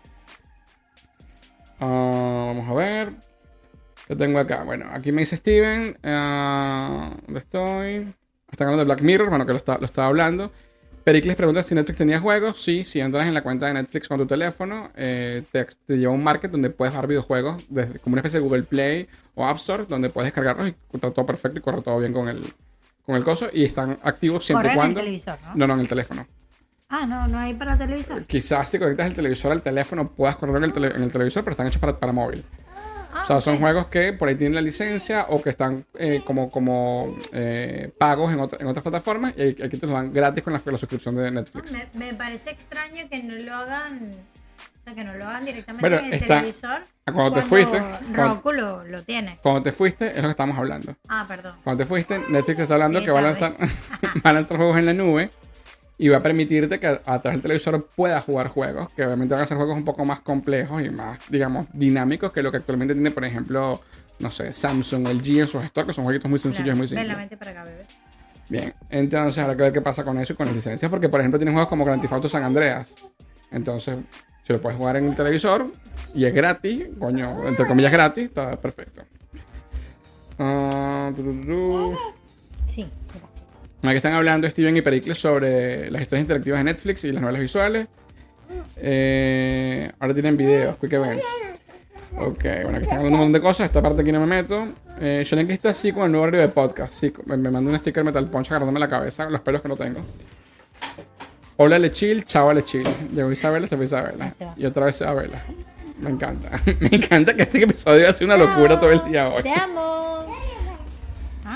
Ah, vamos a ver. ¿Qué tengo acá? Bueno, aquí me dice Steven. ah, ¿Dónde estoy? Están hablando de Black Mirror, bueno, que lo, está, lo estaba hablando. Pericles pregunta si Netflix tenía juegos. Sí, si entras en la cuenta de Netflix con tu teléfono, eh, te, te lleva a un market donde puedes bajar videojuegos, desde, como una especie de Google Play o App Store, donde puedes descargarlos y está todo perfecto y corre todo bien con el, con el coso. Y están activos siempre Corre y en el cuando. televisor, ¿no? No, no, en el teléfono. Ah, no, no hay para televisor. Quizás si conectas el televisor al teléfono puedas correr en el, tele- en el televisor, pero están hechos para, para móvil. Ah, O sea, son ok. juegos que por ahí tienen la licencia o que están eh, como, como eh, pagos en, otra- en otras plataformas y aquí te los dan gratis con la, con la suscripción de Netflix. Me, me parece extraño que no lo hagan, o sea, que no lo hagan directamente Bueno, en el está- televisor. Ah, cuando te fuiste, cuando- Roku lo, lo tiene. Cuando te fuiste, es lo que estamos hablando. Ah, perdón. Cuando te fuiste, Netflix está hablando Sí, que va a, tarde. lanzar, va a lanzar juegos en la nube y va a permitirte que a, a través del televisor puedas jugar juegos, que obviamente van a ser juegos un poco más complejos y más, digamos, dinámicos que lo que actualmente tiene, por ejemplo, no sé, Samsung o L G en sus stocks, que son jueguitos muy sencillos y muy Ven la simples. mente para acá, bebé. Bien, entonces habrá que ver qué pasa con eso y con las licencias, porque por ejemplo tienes juegos como Grand Theft Auto San Andreas. Entonces, si lo puedes jugar en el televisor y es gratis, coño, entre comillas gratis, está perfecto. Ah, tu, tu, tu. Sí, gracias. Aquí están hablando Steven y Pericles sobre las historias interactivas de Netflix y las novelas visuales. Eh, ahora tienen videos, quick events. Ok, bueno, aquí están hablando un montón de cosas. Esta parte aquí no me meto. Eh, Shonen que está así con el nuevo horario de podcast. Sí, me, me mandó un sticker Metal Punch agarrándome la cabeza. Los pelos que no tengo. Hola Lechil, chao Lechil. Llegó Isabela, se fue Isabela. Ahí se va. Y otra vez Isabela. Me encanta. Me encanta que este episodio ha sido una locura todo el día hoy. Te amo. ¿Ah?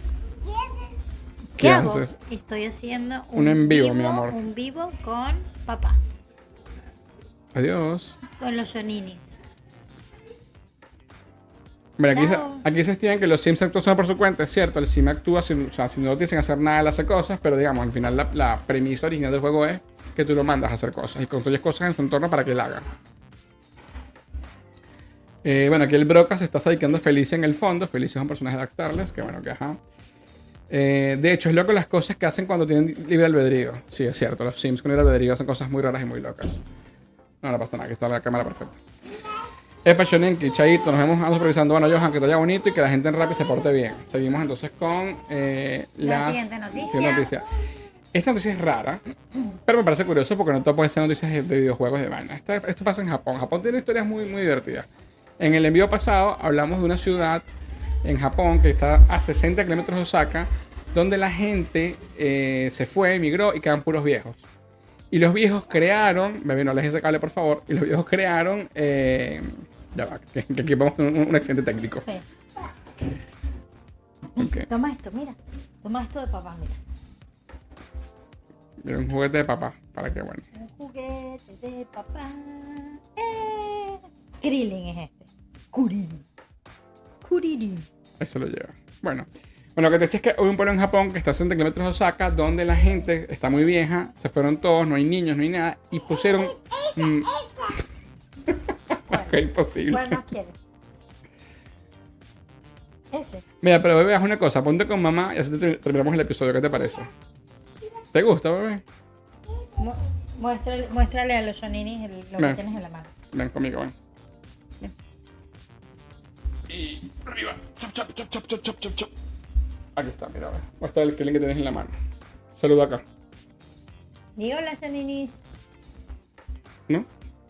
¿Qué hago? haces? Estoy haciendo Un en vivo, mi amor. Un vivo con papá, Adiós. con los Shoninis. Mira, aquí dice, Chao. aquí dice Steven que los Sims actúan solo por su cuenta. Es cierto, el Sim actúa, sin, o sea, si no lo tienes que hacer nada, él hace cosas, pero digamos, al final la, la premisa original del juego es que tú lo mandas a hacer cosas y construyes cosas en su entorno para que él haga. Eh, bueno, aquí el Broca se está sadicando Felicia en el fondo. Felicia es un personaje de Darkstarles, que bueno, que ajá. Eh, de hecho, es loco las cosas que hacen cuando tienen libre albedrío. Sí, es cierto. Los Sims con libre albedrío hacen cosas muy raras y muy locas. No, no pasa nada. Aquí está la cámara perfecta. Epa, Shonenki, chaito. Nos vemos supervisando. Bueno, Johan, que te haya bonito y que la gente en Rappi se porte bien. Seguimos entonces con eh, La la siguiente noticia. siguiente noticia. Esta noticia es rara, pero me parece curioso porque no todo puede ser noticias de, de videojuegos de vaina. Esto, esto pasa en Japón. Japón tiene historias muy, muy divertidas. En el envío pasado hablamos de una ciudad en Japón que está a sesenta kilómetros de Osaka, donde la gente eh, se fue, emigró y quedan puros viejos. Y los viejos crearon, bebé, no alejes ese cable por favor, y los viejos crearon, eh, ya va, que, que aquí vamos a tener un, un accidente técnico. Sí. Ok. Toma esto, mira. Toma esto de papá, mira. Mira, un juguete de papá, para que bueno. Un juguete de papá. Eh. Krillin es este. Kuririn. Kuririn. Ahí se lo lleva. Bueno. Bueno, lo que te decía es que hay un pueblo en Japón que está a sesenta kilómetros de Osaka, donde la gente está muy vieja, se fueron todos, no hay niños, no hay nada, y pusieron... Mm, ok, imposible. ¿Cuál más quieres? Ese. Mira, pero bebé, haz una cosa, ponte con mamá y así te- terminamos el episodio, ¿qué te parece? ¿Te gusta, bebé? Mu- Muéstrale, muéstrale a los shoninis el- lo Ven. que tienes en la mano. Ven conmigo, ven. Y arriba. Chop, chop, chop, chop, chop, chop, chop, chop. Aquí está, mira, ve. Muestra el killing que tienes en la mano. Saluda acá. Di hola, shoninis. ¿No?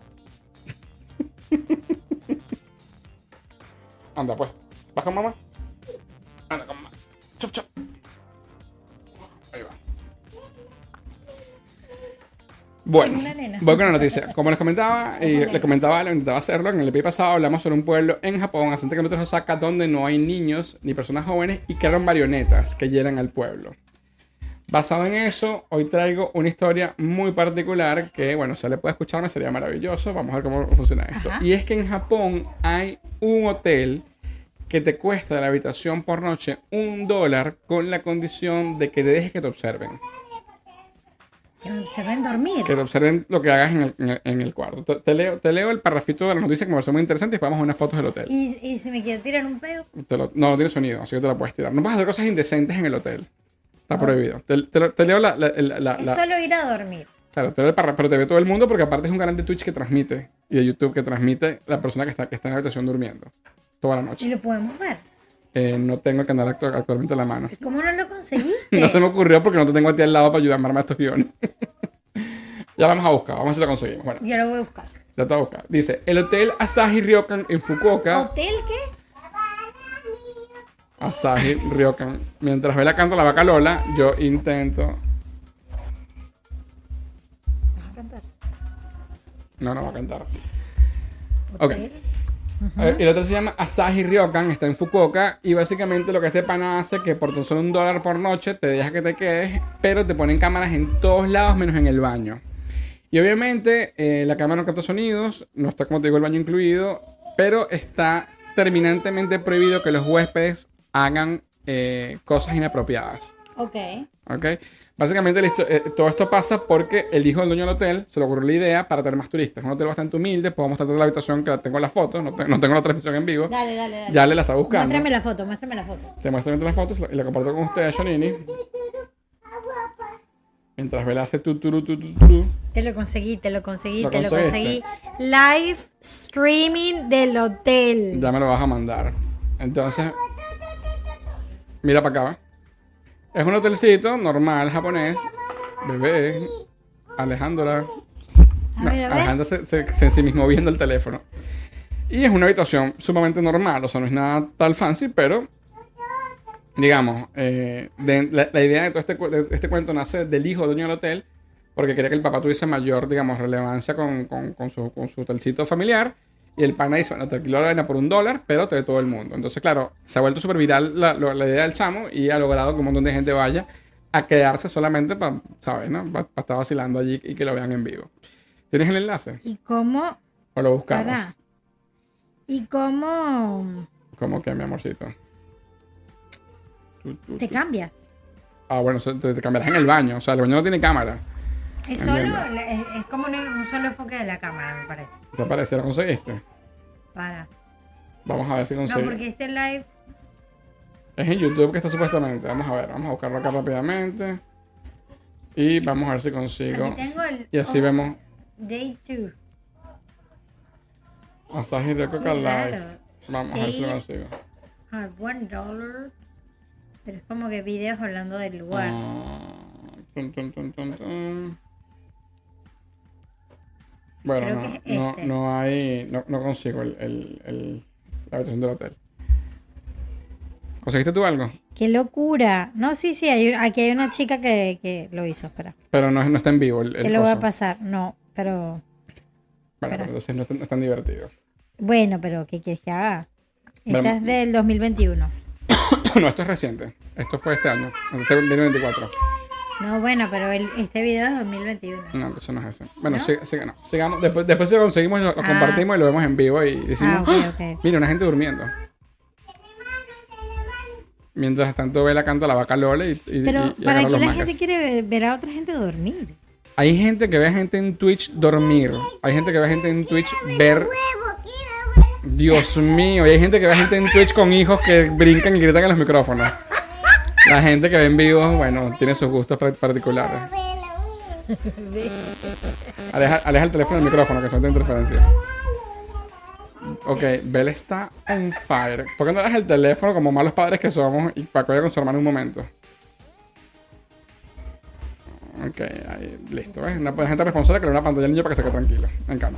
Anda, pues. ¿Vas con mamá? Anda con mamá. Chop, chop. Ahí va. Bueno, Una nena. voy con la noticia. Como les comentaba, y le comentaba, le intentaba hacerlo, en el episodio pasado hablamos sobre un pueblo en Japón, a sesenta kilómetros de Osaka, donde no hay niños ni personas jóvenes y crearon marionetas que llenan al pueblo. Basado en eso, hoy traigo una historia muy particular que, bueno, si le puede escucharme sería maravilloso. Vamos a ver cómo funciona esto. Ajá. Y es que en Japón hay un hotel que te cuesta la habitación por noche un dólar con la condición de que te dejes que te observen. Que se ven dormir. Que te observen lo que hagas en el, en el- en el cuarto. Te, te leo, te leo el parrafito de la noticia que me pareció muy interesante y después vamos a unas fotos del hotel. Y, y si me quiero tirar un pedo. Te lo- no, no tiene sonido, así que te la puedes tirar. No puedes hacer cosas indecentes en el hotel. Está prohibido. Te, te lo- te leo la... la- la- la- Es la- solo ir a dormir. Claro, te leo el parra- pero te ve todo el mundo porque aparte es un canal de Twitch que transmite y de YouTube que transmite la persona que está, que está en la habitación durmiendo toda la Y noche. lo podemos ver. Eh, no tengo el canal actu- actualmente en la mano. ¿Y cómo no lo conseguiste? No se me ocurrió porque no te tengo a ti al lado para ayudarme a armar estos guiones. Ya lo vamos a buscar, vamos a ver si lo conseguimos. Bueno, Yo lo voy a buscar. ya te voy a buscar. Dice, el Hotel Asahi Ryokan en Fukuoka. ¿Hotel qué? Asahi Ryokan. Mientras Vela canta la vaca Lola, yo intento... Vas a cantar. No, no va a cantar. Ok. Hotel. Eh, El hotel se llama Asahi Ryokan, está en Fukuoka y básicamente lo que este pana hace es que por tan solo un dólar por noche te deja que te quedes, pero te ponen cámaras en todos lados menos en el baño. Y obviamente eh, la cámara no capta sonidos, no está como te digo el baño incluido, pero está terminantemente prohibido que los huéspedes hagan eh, cosas inapropiadas. Ok. ¿Ok? Básicamente la histo- eh, todo esto pasa porque el hijo del dueño del hotel se le ocurrió la idea para tener más turistas. Es un hotel bastante humilde, puedo mostrarte la habitación que la tengo en la foto, no, te- no tengo la transmisión en vivo. Dale, dale, dale. Ya le la está buscando. Muéstrame la foto, muéstrame la foto. Te muestro mientras las fotos y la comparto con ustedes, Shonini. Mientras Vela hace tu, tu, tu, tu, tu, tu. Te lo conseguí, te lo conseguí, ¿Lo te lo conseguiste? conseguí. Live streaming del hotel. Ya me lo vas a mandar. Entonces, mira para acá. ¿Ves? Es un hotelcito normal japonés. Bebé. Alejandra. A No, ver, a ver. Alejandra se, se, se sí mismo viendo el teléfono. Y es una habitación sumamente normal. O sea, no es nada tal fancy, pero digamos, eh, de- la, la idea de todo este, cu- de este cuento nace del hijo dueño del hotel, porque quería que el papá tuviese mayor, digamos, relevancia con, con, con su, con su hotelcito familiar. Y el pana dice, bueno, te alquilo la vaina por un dólar, pero te ve todo el mundo. Entonces, claro, se ha vuelto súper viral la, la, la idea del chamo y ha logrado que un montón de gente vaya a quedarse solamente para, ¿sabes? ¿No? Para estar vacilando allí y que lo vean en vivo. ¿Tienes el enlace? ¿Y cómo? ¿O lo buscamos? Para. ¿Y cómo ¿Cómo que, mi amorcito? Tu, tu, te tu. cambias? Ah, bueno, eso te, te cambiarás en el baño. O sea, el baño no tiene cámara. Es solo, Entiendo. es, es como un, un solo enfoque de la cámara, me parece. ¿Te parece? ¿Lo conseguiste? Para. Vamos a ver si No, conseguimos. porque este live. Es en YouTube que está supuestamente. Vamos a ver, vamos a buscarlo acá rápidamente. Y vamos a ver si consigo. Aquí tengo el. Y así oh, vemos. Day two. Masaje de Coca Qué raro. Live. Vamos a ver si lo Stay consigo. at one dollar. Pero es como que videos hablando del lugar. Ah, tun, tun, tun, tun, tun. Bueno, Creo no, que es no, este. no hay. No, no consigo el, el, el- la habitación del hotel. ¿Conseguiste tú algo? ¡Qué locura! No, sí, sí, hay, un- aquí hay una chica que, que lo hizo, espera. Pero no, es- no está en vivo el, el Te lo voy a coso. pasar. No, pero. Bueno, pero entonces no, es tan- no es tan divertido. Bueno, pero ¿qué quieres que haga? Esta Bueno. es del dos mil veintiuno. No, esto es reciente. Esto fue este año. Este dos mil veinticuatro. No, bueno, pero el, este video es dos mil veintiuno. No, entonces no es ese. Bueno, ¿No? siga- siga- no. sigamos. Después, después si lo conseguimos, lo, lo Ah. compartimos y lo vemos en vivo y decimos, Ah, ok, ¡Ah! ok. Mira, una gente durmiendo. Mientras tanto Vela canta la vaca Lola y, y, Pero, y- y ¿para agarra qué los la mangas. gente quiere ver a otra gente dormir? Hay gente que ve a gente en Twitch dormir. Hay gente que ve a gente en Twitch ver... Huevo, quiero huevo. Dios mío. Y hay gente que ve a gente en Twitch con hijos que brincan y gritan en los micrófonos. La gente que ve en vivo, bueno, tiene sus gustos par- particulares. Aleja, aleja el teléfono del micrófono, que suelta interferencia. Ok, Bella está on fire. ¿Por qué no alejas el teléfono como malos padres que somos y para que vaya con su hermano un momento? Ok, ahí, listo. ¿Ves? Una buena gente responsable que le da una pantalla al niño para que se quede tranquilo. Me encanta.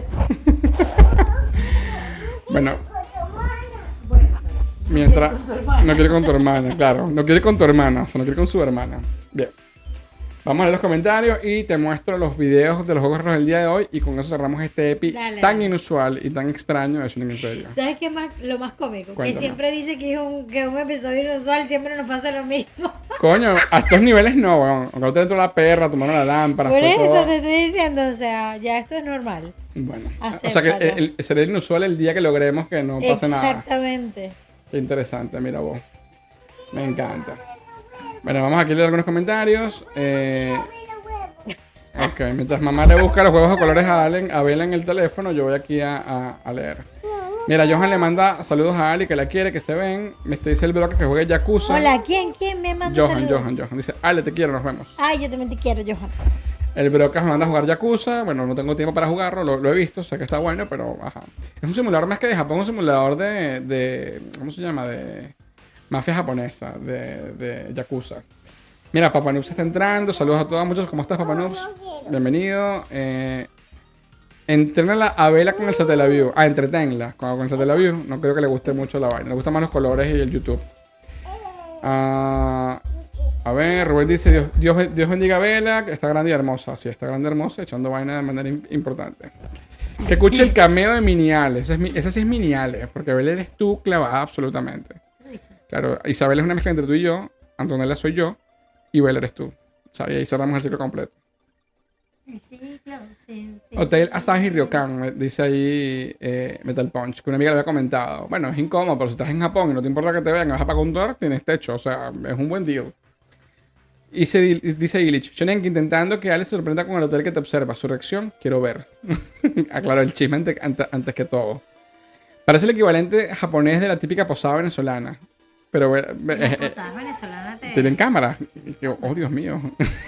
Bueno. Mientras... No quiere con tu hermana, claro. No quiere con tu hermana, o sea, no quiere con su hermana. Bien. Vamos a leer los comentarios y te muestro los videos de los juegos raros del día de hoy. Y con eso cerramos este epi Dale, tan dale. inusual y tan extraño de Shooting Imperio. ¿Sabes qué es más, lo más cómico? Cuéntame. Que siempre dice que es un, que es un episodio inusual, siempre nos pasa lo mismo. Coño, a estos niveles no, weón. Aunque te entró la perra, tomaron la lámpara. Por fue eso todo- te estoy diciendo, o sea, ya esto es normal. Bueno, o sea Acéptalo. que el, el- será inusual el día que logremos que no pase nada. Exactamente. Qué interesante, mira vos. Me encanta. Bueno, vamos aquí a leer algunos comentarios. Eh, ok, mientras mamá le busca los huevos de colores a Allen, a Bella en el teléfono, yo voy aquí a, a- a leer. Mira, Johan le manda saludos a Ali, que la quiere, que se ven. Me está dice el bloque que juegue Yakuza. Hola, ¿quién? ¿Quién me manda Johan, saludos? Johan, Johan. Dice, Ale, te quiero, nos vemos. Ay, yo también te quiero, Johan. El Brocas me manda a jugar Yakuza. Bueno, no tengo tiempo para jugarlo, lo, lo he visto, sé que está bueno, pero ajá. Es un simulador más que de Japón, un simulador de. de ¿Cómo se llama? De mafia japonesa, de, de Yakuza. Mira, Papa Noobs está entrando. Saludos a todos, muchos. ¿Cómo estás, Papa Noobs? Bienvenido. Eh, entrénala a Vela con el Satellaview. Ah, entretenla con, con el Satellaview. No creo que le guste mucho la vaina. Le gustan más los colores y el YouTube. Ah. A ver, Rubén dice, Dios, Dios, Dios bendiga a Vela, que está grande y hermosa. Sí, está grande y hermosa, echando vaina de manera im- importante. Que escuche el cameo de Miniales. Ese, es mi- ese sí es Miniales, porque Vela eres tú clavada absolutamente. Claro, Isabel es una mezcla entre tú y yo, Antonella soy yo, y Vela eres tú. O sea, y ahí cerramos el ciclo completo. Sí, claro, sí. sí. Hotel Asahi Ryokan, me dice ahí eh, Metal Punch, que una amiga le había comentado. Bueno, es incómodo, pero si estás en Japón y no te importa que te vean, vas a pagar un dólar, tienes techo. O sea, es un buen deal. Y se di- dice Illich, Shonen intentando que Alex se sorprenda con el hotel que te observa. Su reacción, quiero ver. Aclaro el chisme ante- ante- antes que todo. Parece el equivalente japonés de la típica posada venezolana. Pero eh, eh, Las eh, cosas venezolanas te... tienen cámara. Y yo, oh, Dios mío.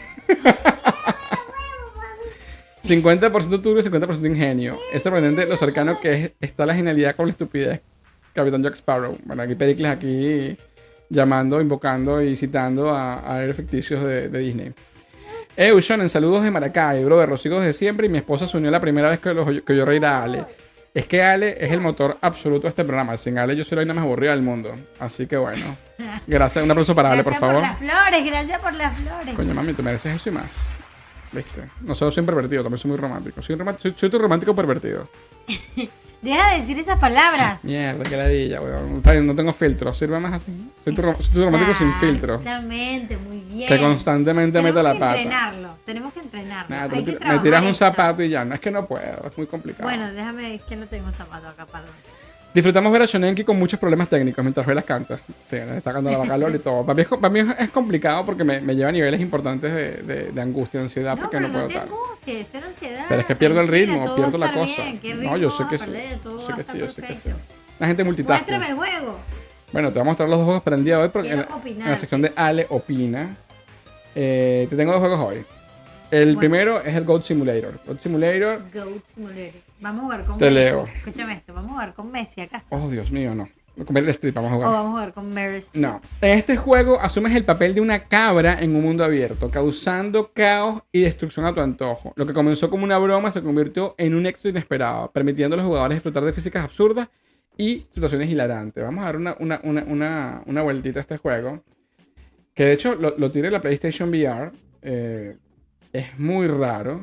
cincuenta por ciento turbio y cincuenta por ciento ingenio. Es sorprendente lo cercano que es, está la genialidad con la estupidez. Capitán Jack Sparrow. Bueno, aquí Pericles aquí llamando, invocando y citando a, a héroes ficticios de, de Disney. Eh, Shonen, saludos de Maracay, brother, los sigo desde siempre y mi esposa se unió la primera vez que, los, que yo reír a Ale. Es que Ale es el motor absoluto de este programa. Sin Ale yo soy la vaina más aburrida del mundo. Así que bueno. Gracias, un aplauso para Ale, por Gracias favor. por las flores, gracias por las flores. Coño, mami, te mereces eso y más. ¿Viste? No solo soy un pervertido, también soy muy romántico. Soy, un romántico, soy, soy tu romántico pervertido. Deja de decir esas palabras. Mierda, qué ladilla, weón. Está bien, no tengo filtro. Sirve más así. Soy tu, ro- soy tu romántico sin filtro. Exactamente, muy bien. Que constantemente mete la pata. Tenemos que entrenarlo, tenemos que entrenarlo. Nada, tú Hay me, que tira- me trabajar tiras un esto. zapato y ya. No es que no puedo, es muy complicado. Bueno, déjame, es que no tengo zapato acá, perdón. Disfrutamos ver a Shonenki con muchos problemas técnicos mientras Velas canta. Sí, le está cantando la vaca Lol y todo. Para mí es, para mí es complicado porque me, me lleva a niveles importantes de, de, de angustia, de ansiedad, No, porque pero no no puedo te tal. angusties, ten ansiedad. Pero es que pierdo el tranquila, ritmo, todo pierdo va a la estar cosa. bien, ¿qué No, ritmo yo sé va que a sí. perder? Todo Sé va a que estar sí, yo sé que sí. perfecto. La gente multitasking. Muéstrame el juego. Bueno, te voy a mostrar los dos juegos para el día de hoy porque en Quiero la, opinar. en la sección de Ale Opina. Eh, te tengo dos juegos hoy. El Bueno. primero es el Goat Simulator. Goat Simulator. Goat Simulator. Vamos a jugar con Te Messi. leo. Escúchame esto, vamos a jugar con Messi acaso. Oh, Dios mío, no. Con Meryl Streep vamos a O jugar. vamos a jugar con Meryl Streep. No. En este juego asumes el papel de una cabra en un mundo abierto, causando caos y destrucción a tu antojo. Lo que comenzó como una broma se convirtió en un éxito inesperado, permitiendo a los jugadores disfrutar de físicas absurdas y situaciones hilarantes. Vamos a dar una, una, una, una, una vueltita a este juego. Que de hecho lo, lo tiré en la PlayStation V R. Eh, es muy raro.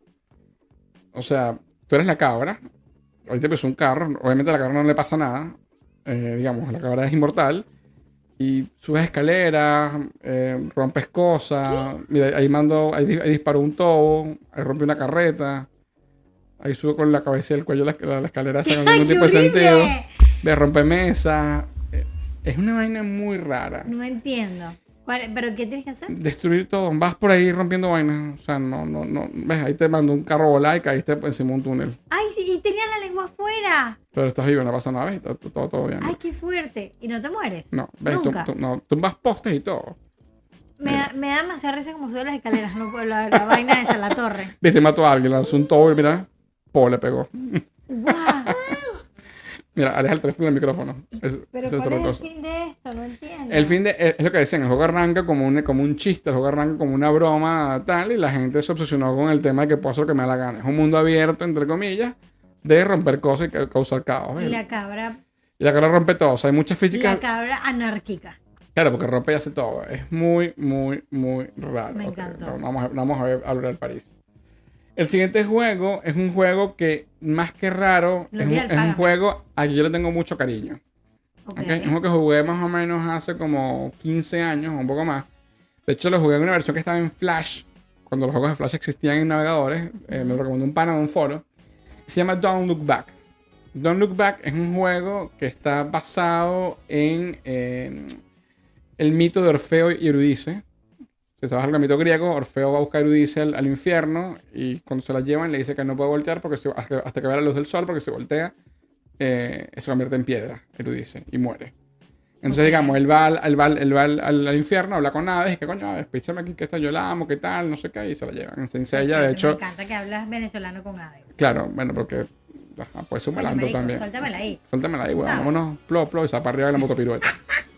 O sea, tú eres la cabra. Ahorita empezó un carro. Obviamente a la cabra no le pasa nada. Eh, digamos, la cabra es inmortal. Y subes escaleras, eh, rompes cosas. Mira, ahí mando, ahí, ahí disparó un tobo, ahí rompe una carreta. Ahí sube con la cabeza y el cuello la, la, la escalera sin ningún ¡Qué tipo de horrible! sentido. De rompe mesa. Eh, es una vaina muy rara. No entiendo. ¿Cuál- ¿Pero qué tienes que hacer? Destruir todo. Vas por ahí rompiendo vainas. O sea, no, no, no. Ves, ahí te mandó un carro volar y caíste encima de un túnel. ¡Ay, sí! Y tenía la lengua afuera. Pero estás vivo, no pasa nada, ¿ves? Todo, todo, todo bien. ¡Ay, qué fuerte! ¿Y no te mueres? No, ves, tú, Nunca. tú- no, tumbas postes y todo. Me, da, me da demasiada risa como sube las escaleras, no puedo, la, la vaina esa, la torre. Viste, mató a alguien, lanzó un tobo y mira, po, le pegó. ¡Guau! Mira, aleja el teléfono del micrófono. Es, Pero esa es ¿cuál otra es el cosa. fin de esto? No entiendo. El fin de, es es lo que decían, el juego arranca como un, como un chiste, el juego arranca como una broma tal, y la gente se obsesionó con el tema de que puedo hacer lo que me da la gana. Es un mundo abierto, entre comillas, de romper cosas y ca- causar caos. Y ¿ves? la cabra, Y la cara rompe todo, o sea, hay muchas físicas. la cabra anárquica. Claro, porque rompe y hace todo. Es muy, muy, muy raro. Me Ok, encantó. no, vamos, a, vamos a ver a hablar del París. El siguiente juego es un juego que, más que raro, Lo es un, vi al es un págame. juego al que yo le tengo mucho cariño. Ok. ¿Ok? Es un juego que jugué más o menos hace como quince años o un poco más. De hecho, lo jugué en una versión que estaba en Flash, cuando los juegos de Flash existían en navegadores. Eh, me lo recomendó un pana de un foro. Se llama Don't Look Back. Don't Look Back es un juego que está basado en eh, el mito de Orfeo y Eurídice. Se trabaja el mito griego, Orfeo va a buscar a Eurídice al, al infierno y cuando se la llevan le dice que no puede voltear porque se- hasta, hasta que vea la luz del sol, porque si voltea eh, se convierte en piedra, Eurídice, y muere. Entonces, Ok. digamos, él va, al, él va, al, él va al, al- al infierno, habla con Hades, y que coño, despíchame aquí, que esta yo la amo, que tal, no sé qué, y se la llevan. Entonces ella, de Perfecto, hecho, Me encanta que hablas venezolano con Hades. claro, bueno, porque ajá, puede ser un Oye, malandro marico, también. suéltamela ahí. Suéltamela ahí, weón. ¿Sabes? Vámonos, plo, plo, y se para arriba de la motopirueta.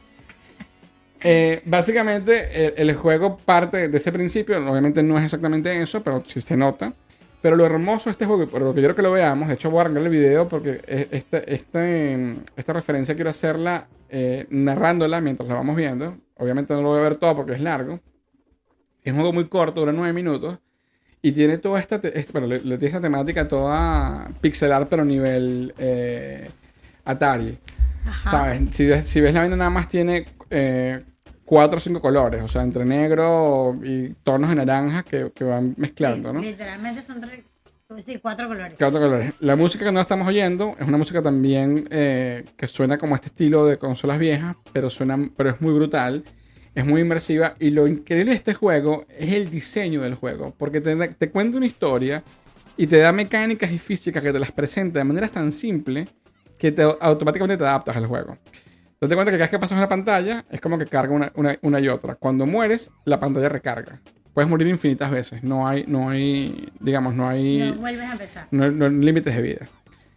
Eh, básicamente, el, el juego parte de ese principio. Obviamente no es exactamente eso, pero sí se nota. Pero lo hermoso de este juego, y por lo que quiero que lo veamos, de hecho voy a arrancar el video porque es- este, este, esta referencia quiero hacerla eh, narrándola mientras la vamos viendo. Obviamente no lo voy a ver todo porque es largo. Es un juego muy corto, dura nueve minutos. Y tiene toda esta, te- este- bueno, le, le tiene esta temática toda pixelar, pero nivel eh, Atari. Ajá. ¿Sabes? Si ves, si ves la vaina nada más tiene eh, cuatro o cinco colores, o sea, entre negro y tonos de naranja que, que van mezclando, Sí, ¿no? literalmente son tres, sí, cuatro colores. Cuatro colores. La música que no estamos oyendo es una música también eh, que suena como este estilo de consolas viejas, pero suena, pero es muy brutal, es muy inmersiva y lo increíble de este juego es el diseño del juego, porque te, da- te cuenta una historia y te da mecánicas y físicas que te las presenta de manera tan simple que te, automáticamente te adaptas al juego. Te das cuenta que cada vez que pasas una pantalla es como que carga una, una, una y otra. Cuando mueres, la pantalla recarga. Puedes morir infinitas veces. No hay, no hay, digamos, no hay, No vuelves a empezar. no hay- no hay límites de vida.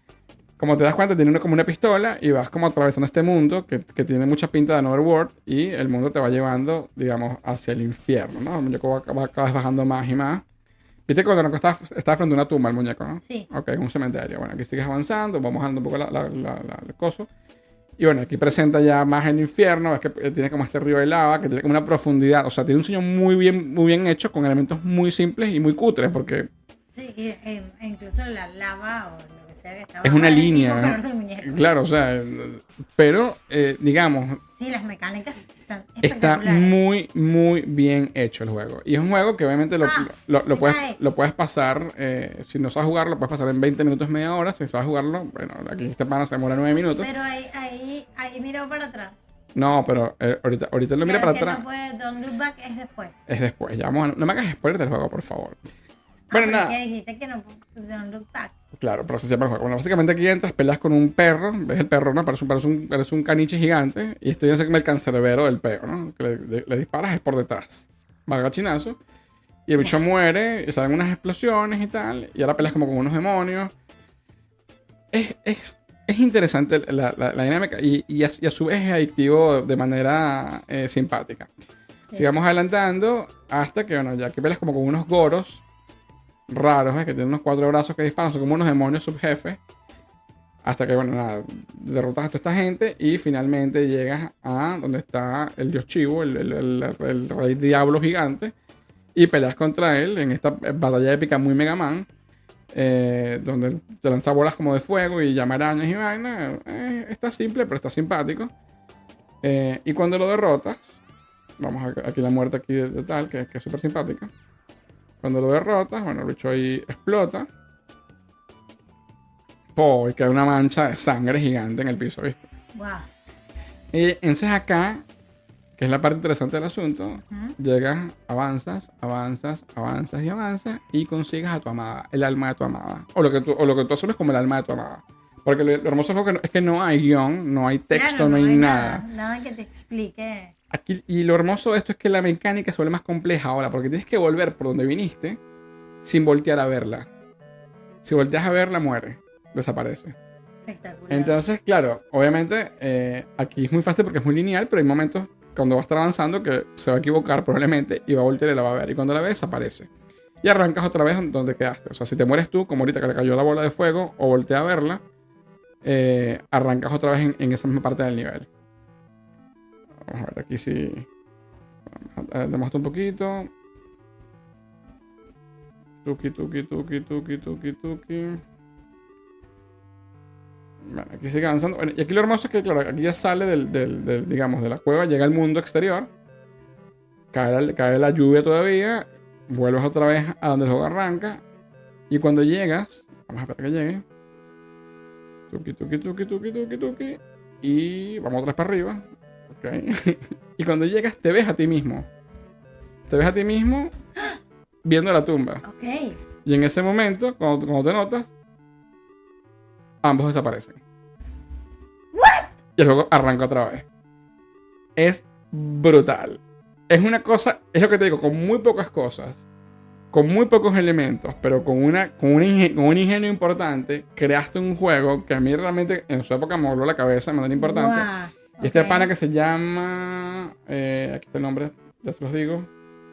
Como te das cuenta, tiene una, como una pistola y vas como atravesando este mundo que, que tiene mucha pinta de Another World y el mundo te va llevando, digamos, hacia el infierno, ¿no? El muñeco va, va cada vez bajando más y más. Viste cuando estaba, estaba frente a una tumba el muñeco, ¿no? Sí. Ok, un cementerio. Bueno, aquí sigues avanzando, vamos bajando un poco la, la, la- la- el coso. Y bueno, aquí presenta ya más el infierno, ves que eh, tiene como este río de lava, que tiene como una profundidad. O sea, tiene un diseño muy bien, muy bien hecho, con elementos muy simples y muy cutres, porque Sí, y, e, e incluso la lava o lo que sea que estaba. es una bajo el línea, mismo ¿no? color del muñeco. Claro, o sea, eh, pero eh, digamos, Sí, las mecánicas están está espectaculares. muy, muy bien hecho el juego. Y es un juego que obviamente lo, Ah, lo, lo se puedes, cae. lo puedes pasar, eh, si no sabes jugarlo, lo puedes pasar en veinte minutos, media hora. Si sabes jugarlo, bueno, aquí este pana se demora nueve minutos. Pero ahí, ahí, ahí miró para atrás. No, pero eh, ahorita, ahorita lo mira Pero para es que atrás. no puede, Don't Look Back es después. Es después. Ya vamos a- no me hagas spoiler del juego, por favor. Bueno, pero nada. que dijiste que no pusieron look back. Claro, pero así se llama el juego. Bueno, básicamente aquí entras, peleas con un perro. ¿Ves el perro, no? Parece un, parece un, parece un caniche gigante. Y este es como el cancerbero del perro, ¿no? Que le, le- le disparas es por detrás. Va a gachinazo. Y el bicho muere. Y salen unas explosiones y tal. Y ahora peleas como con unos demonios. Es, es, es interesante la, la- la dinámica. Y, y, a, y a su vez es adictivo de manera eh, simpática. Sí, Sigamos adelantando hasta que, bueno, ya que peleas como con unos goros raros, ¿eh? Que tienen unos cuatro brazos que disparan, son como unos demonios subjefes. Hasta que, bueno, nada, derrotas a toda esta gente y finalmente llegas a donde está el dios Chivo, el, el, el- el rey diablo gigante, y peleas contra él en esta batalla épica muy Mega Man, eh, donde te lanza bolas como de fuego y llama arañas y vaina. Eh, está simple, pero está simpático. Eh, y cuando lo derrotas, vamos a, aquí la muerte aquí de, de tal, que, que es súper simpática. Cuando lo derrotas, bueno, el bicho ahí explota. Po, y queda una mancha de sangre gigante en el piso, ¿viste? Wow. Y entonces acá, que es la parte interesante del asunto, Ujú. llegas, avanzas, avanzas, avanzas y avanzas y consigues a tu amada, el alma de tu amada. O lo que tú, o lo que tú asumes como el alma de tu amada. Porque lo, lo hermoso es que, no, es que no hay guión, no hay texto, Claro, no, hay nada. Nada que te explique. Aquí, y lo hermoso de esto es que la mecánica se vuelve más compleja ahora, porque tienes que volver por donde viniste sin voltear a verla. Si volteas a verla, muere, desaparece. Espectacular. Entonces, claro, obviamente eh, aquí es muy fácil porque es muy lineal, pero hay momentos cuando va a estar avanzando que se va a equivocar probablemente y va a voltear y la va a ver. Y cuando la ves, desaparece. Y arrancas otra vez donde quedaste. O sea, si te mueres tú, como ahorita que le cayó la bola de fuego, o voltea a verla, eh, arrancas otra vez en, en esa misma parte del nivel. Vamos a ver, aquí sí. Demuestra un poquito. Tuki, tuki, tuki, tuki, tuki, tuki. Bueno, aquí sigue avanzando. Bueno, y aquí lo hermoso es que, claro, aquí ya sale del, del, del, digamos, de la cueva, llega al mundo exterior. Cae la, cae la lluvia todavía. Vuelves otra vez a donde el juego arranca. Y cuando llegas, vamos a esperar que llegue. Tuki, tuki, tuki, tuki, tuki, tuki. Y vamos otra vez para arriba. Ok. Y cuando llegas, te ves a ti mismo. Te ves a ti mismo viendo la tumba. Ok. Y en ese momento, cuando, cuando te notas, ambos desaparecen. Y el juego arranca otra vez. Es brutal. Es una cosa, es lo que te digo, con muy pocas cosas, con muy pocos elementos, pero con, una, con, un, ingenio, con un ingenio importante, creaste un juego que a mí realmente en su época me voló la cabeza de manera importante. Wow. Y este Ok. pana que se llama. Eh, aquí está el nombre, ya se los digo.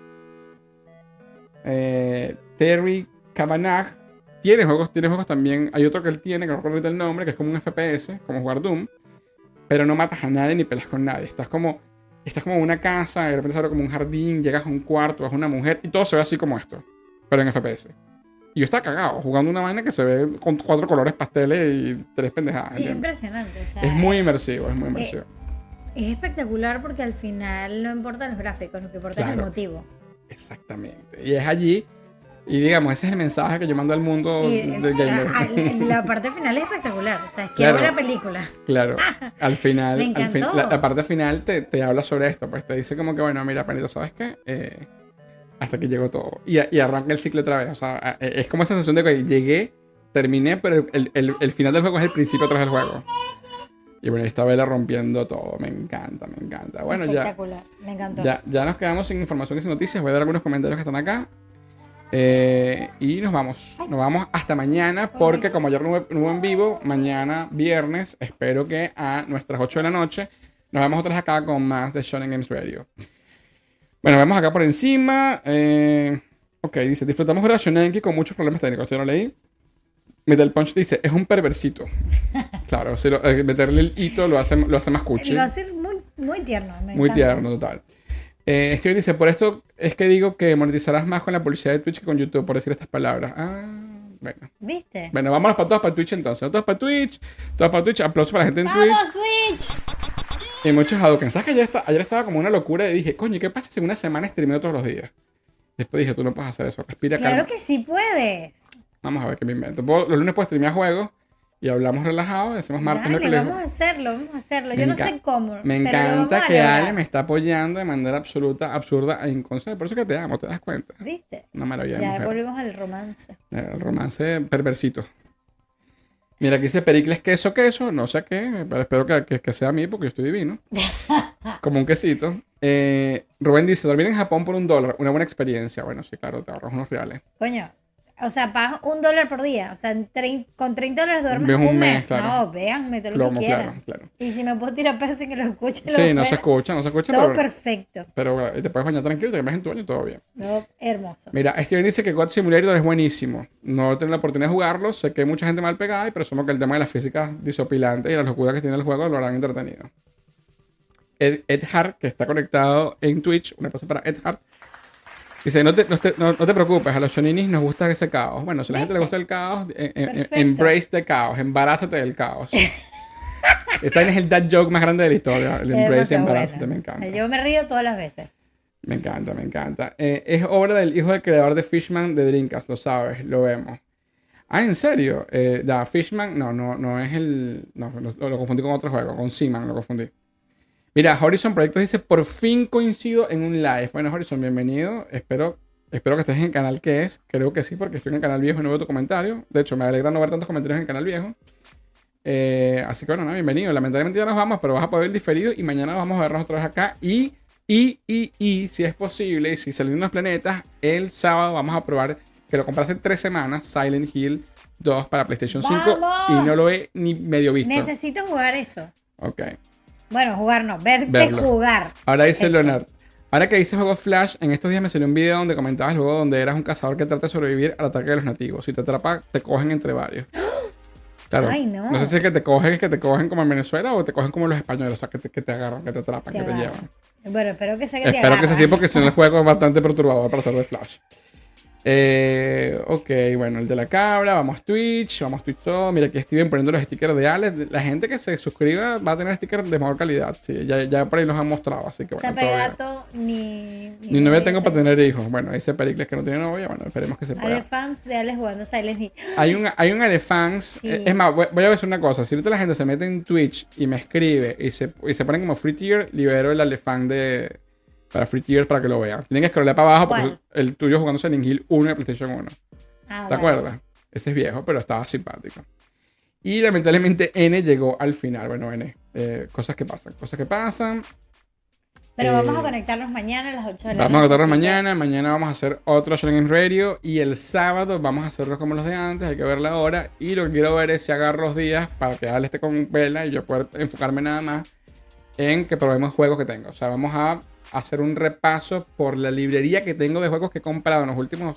Eh, Terry Cavanagh. Tiene juegos, tiene juegos también. Hay otro que él tiene, que no recuerdo ahorita el nombre, que es como un F P S, como jugar Doom. Pero no matas a nadie ni peleas con nadie. Estás como, estás como en una casa, de repente se abre como un jardín, llegas a un cuarto, ves una mujer y todo se ve así como esto. Pero en F P S. Y yo estaba cagado jugando una vaina que se ve con cuatro colores pasteles y tres pendejadas. Sí, es ¿entiendes? impresionante. O sea, Es muy inmersivo, es muy inmersivo. es espectacular porque al final no importan los gráficos, lo que importa es el Claro. motivo. Exactamente. Y es allí. Y digamos, ese es el mensaje que yo mando al mundo Y, de gamer. a- a- la parte final es espectacular. O sea, quiero Claro. ver la película. Claro. Al final, Me al fin- encantó. la, la parte final te, te habla sobre esto. Pues te dice como que, bueno, mira, panito, ¿sabes qué? Eh, hasta aquí llegó todo. Y, y arranca el ciclo otra vez. O sea, eh, es como esa sensación de que llegué, terminé, pero el, el, el final del juego es el principio otra vez del juego. Y bueno, esta vela rompiendo todo. Me encanta, me encanta. Bueno, ya. Espectacular. Me encantó. Ya, ya nos quedamos sin información y sin noticias. Voy a dar algunos comentarios que están acá. Eh, y nos vamos. Nos vamos hasta mañana. Porque como ayer no hubo, no hubo en vivo, mañana, viernes, espero que a nuestras ocho de la noche nos vemos otra vez acá con más de Shonen Games Radio. Bueno, vemos acá por encima. Eh, ok, dice: disfrutamos de la Shonenki con muchos problemas técnicos. Yo no leí. Metal Punch dice: es un perversito. Claro, si lo- eh, meterle el hito lo hace, lo hace más cuchi. Va a ser muy, muy tierno. Me Muy encanta. tierno, total. Eh, Steven dice: por esto es que digo que monetizarás más con la publicidad de Twitch que con YouTube, por decir estas palabras. Ah, bueno. ¿Viste? Bueno, vámonos para todas para Twitch entonces. Todas para Twitch. Todas para Twitch. Aplausos para la gente en Twitch. ¡Vamos, Twitch! Y muchos Hadouken. ¿Sabes que ayer, está- ayer estaba como una locura y dije, coño, ¿qué pasa si en una semana streameo todos los días? Después dije, tú no puedes hacer eso. Respira, Claro calma. que sí puedes. Vamos a ver qué me invento. Puedo- los lunes puedo streamear juegos y hablamos relajados y hacemos martes, Dale, miércoles. vamos a hacerlo, vamos a hacerlo. Me Yo no enca- sé cómo. Me pero lo vamos encanta a que lograr. Ale me está apoyando de manera absoluta, absurda e inconsciente. Por eso que te amo, ¿te das cuenta? ¿Viste? Una maravilla de Ya mujer. volvimos al romance. El romance perversito. Mira, aquí dice Pericles queso, queso. No sé qué, pero espero que, que, que sea a mí porque yo estoy divino. Como un quesito. Eh, Rubén dice, dormir en Japón por un dólar, una buena experiencia. Bueno, sí, claro, te ahorras unos reales. Coño, o sea, pagas un dólar por día. O sea, en trein- con treinta dólares duermes Ves un, un mes, mes. claro. No, véanme todo lo Plomo, que claro, quieran. claro. Y si me puedo tirar pedos sin que lo escuchen, lo Sí, no puedo. se escucha, no se escucha, Todo pero, perfecto. pero eh, te puedes bañar tranquilo, te cambias en tu baño y todo bien. Todo hermoso. Mira, Steven dice que God Simulator es buenísimo. No he tenido la oportunidad de jugarlo. Sé que hay mucha gente mal pegada y presumo que el tema de la física disopilante y la locura que tiene el juego lo harán entretenido. Ed, Ed Hart, que está conectado en Twitch, un aplauso para Ed Hart, dice, no te, no, te, no, no te preocupes, a los shoninis nos gusta ese caos. Bueno, si a la gente le gusta el caos, eh, eh, Perfecto. embrace the caos, embarázate del caos. Este es el dad joke más grande de la historia, el Es embrace y demasiado embarázate, bueno. me encanta. Yo me río todas las veces. Me encanta, me encanta. Eh, es obra del hijo del creador de Fishman de Dreamcast, lo sabes, lo vemos. Ah, ¿en serio? Eh, da, Fishman, no, no, no es el... No, lo, lo confundí con otro juego, con Seaman lo confundí. Mira, Horizon Proyectos dice, por fin coincido en un live. Bueno, Horizon, bienvenido. Espero, espero que estés en el canal que es. Creo que sí, porque estoy en el canal viejo y no veo tu comentario. De hecho, me alegra no ver tantos comentarios en el canal viejo. Eh, así que bueno, no, bienvenido. Lamentablemente ya nos vamos, pero vas a poder ver diferido y mañana vamos a vernos otra vez acá. Y, y, y, y, si es posible, y si salen unos planetas, el sábado vamos a probar, que lo compré hace tres semanas, Silent Hill dos para PlayStation cinco ¡Vamos! y no lo he ni medio visto. Necesito jugar eso. Ok. Bueno, jugar no, verte Verlo. jugar. Ahora dice Eso. Leonard. Ahora que dice juego Flash, en estos días me salió un video donde comentabas el juego donde eras un cazador que trata de sobrevivir al ataque de los nativos. Si te atrapa, te cogen entre varios. Claro. Ay, no. sé si es que te cogen, es que te cogen como en Venezuela o te cogen como los españoles, o sea, que te, que te agarran, que te atrapan, Te que te agarran. llevan. Bueno, espero que sea que te Espero que sea así agarran. porque si no el juego es bastante perturbador para hacer de Flash. Eh, ok, bueno, el de la cabra, vamos a Twitch, vamos a Twitch todo. Mira, aquí Steven poniendo los stickers de Alex. La gente que se suscriba va a tener stickers de mejor calidad. Sí, ya, ya por ahí los han mostrado, así que bueno. todo bien. Zapegato ni... Ni novia tengo para tener hijos. Bueno, dice Pericles que no tiene novia. Bueno, esperemos que se pueda. Ale fans de Alex jugando Silent Hill. Hay un, hay un Elefants. Sí. eh, Es más, voy, voy a decir una cosa. Si ahorita la gente se mete en Twitch y me escribe y se, y se ponen como free tier, libero el Elefant de, para free tier para que lo vean. Tienen que scrollar para abajo porque ¿Cuál? el tuyo jugando Silent Hill uno de PlayStation uno. Ah, ¿Te vale. acuerdas? Ese es viejo, pero estaba simpático. Y lamentablemente N llegó al final. Bueno, N. eh, cosas que pasan. Cosas que pasan. Pero Eh, vamos a conectarnos mañana a las ocho de la Vamos a noche, contarnos así que- mañana. Mañana vamos a hacer otro Shonen Game Radio. Y el sábado vamos a hacerlo como los de antes. Hay que ver la hora. Y lo que quiero ver es si agarro los días para que Ale esté con vela y yo pueda enfocarme nada más en que probemos juegos que tengo. O sea, vamos a hacer un repaso por la librería que tengo de juegos que he comprado en los últimos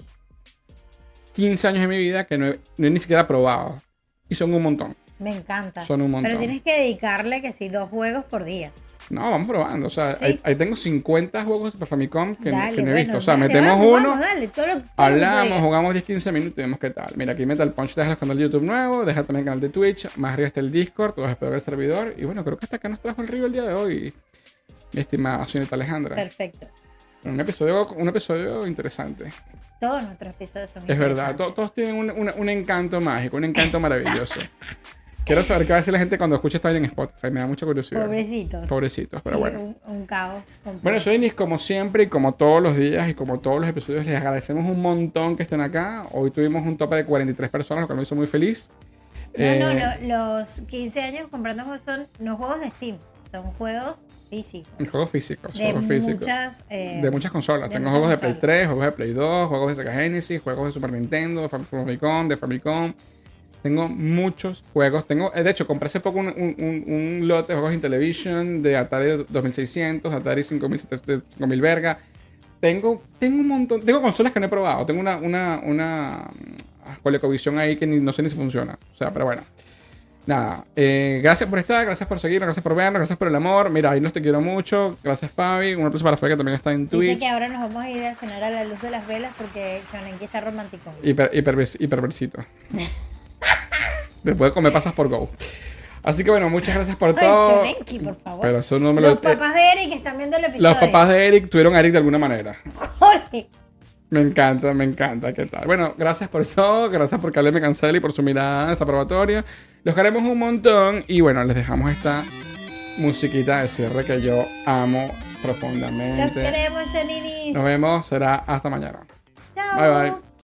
quince años de mi vida que no he, no he ni siquiera probado. Y son un montón. Me encanta. Son un montón. Pero tienes que dedicarle que sí, dos juegos por día. No, vamos probando. O sea, Sí. ahí, ahí tengo cincuenta juegos de Super Famicom que, Dale, que no he bueno, visto. O sea, dale, metemos vamos, uno. vamos, dale, todo lo- todo lo que Hablamos, puedas. jugamos diez quince minutos y vemos qué tal. Mira, aquí Metal Punch deja el canal de YouTube nuevo, deja también el canal de Twitch, más arriba está el Discord, todos espero el servidor. Y bueno, creo que hasta acá nos trajo el río el día de hoy, mi estimada señorita Alejandra. Perfecto. Un episodio, un episodio interesante. Todos nuestros episodios son Es verdad, interesantes. to- todos tienen un, un- un encanto mágico, un encanto maravilloso. Quiero saber qué va a decir la gente cuando escuche esta vaina en Spotify, me da mucha curiosidad. Pobrecitos. Pobrecitos, pero Sí, bueno. Un, un caos completo. Bueno, soy Inis, como siempre y como todos los días y como todos los episodios, les agradecemos un montón que estén acá. Hoy tuvimos un tope de cuarenta y tres personas, lo que me hizo muy feliz. No, no, Eh, lo- los quince años comprando juegos son no juegos de Steam, son juegos físicos. Juegos físicos, de juegos físicos. muchas, eh, De muchas consolas. de Tengo muchas juegos de Play consolas. tres, juegos de Play dos, juegos de Sega Genesis, juegos de Super Nintendo, de Famicom, de Famicom. Tengo muchos juegos. Tengo, eh, de hecho, compré hace poco un, un, un- un lote de juegos Intellivision, de Atari dos mil seiscientos, Atari cinco mil setecientos, cinco mil verga. Tengo, tengo un montón. Tengo consolas que no he probado. Tengo una, una, una mm, ColecoVision ahí que ni- no sé ni si funciona. O sea, pero bueno. Nada, eh, gracias por estar, gracias por seguirnos, gracias por vernos, gracias por el amor. Mira, ahí nos te quiero mucho. Gracias, Fabi. Un aplauso para Fabi que también está en Dice Twitch. que ahora nos vamos a ir a cenar a la luz de las velas porque Shonenki está romántico. Hiper, hiper, hiperversito. Después de comer pasas por Go. Así que bueno, muchas gracias por Ay, todo. Shonenki, por favor. Pero eso no me lo. Los papás de Eric están viendo el episodio. Los papás de Eric tuvieron a Eric de alguna manera. Jorge. Me encanta, me encanta. ¿Qué tal? Bueno, gracias por todo. Gracias por Caleb Me Cancel y por su mirada desaprobatoria. Los queremos un montón. Y bueno, les dejamos esta musiquita de cierre que yo amo Los profundamente. queremos, Shaninis. Nos vemos. Será hasta mañana. Chao. Bye, bye.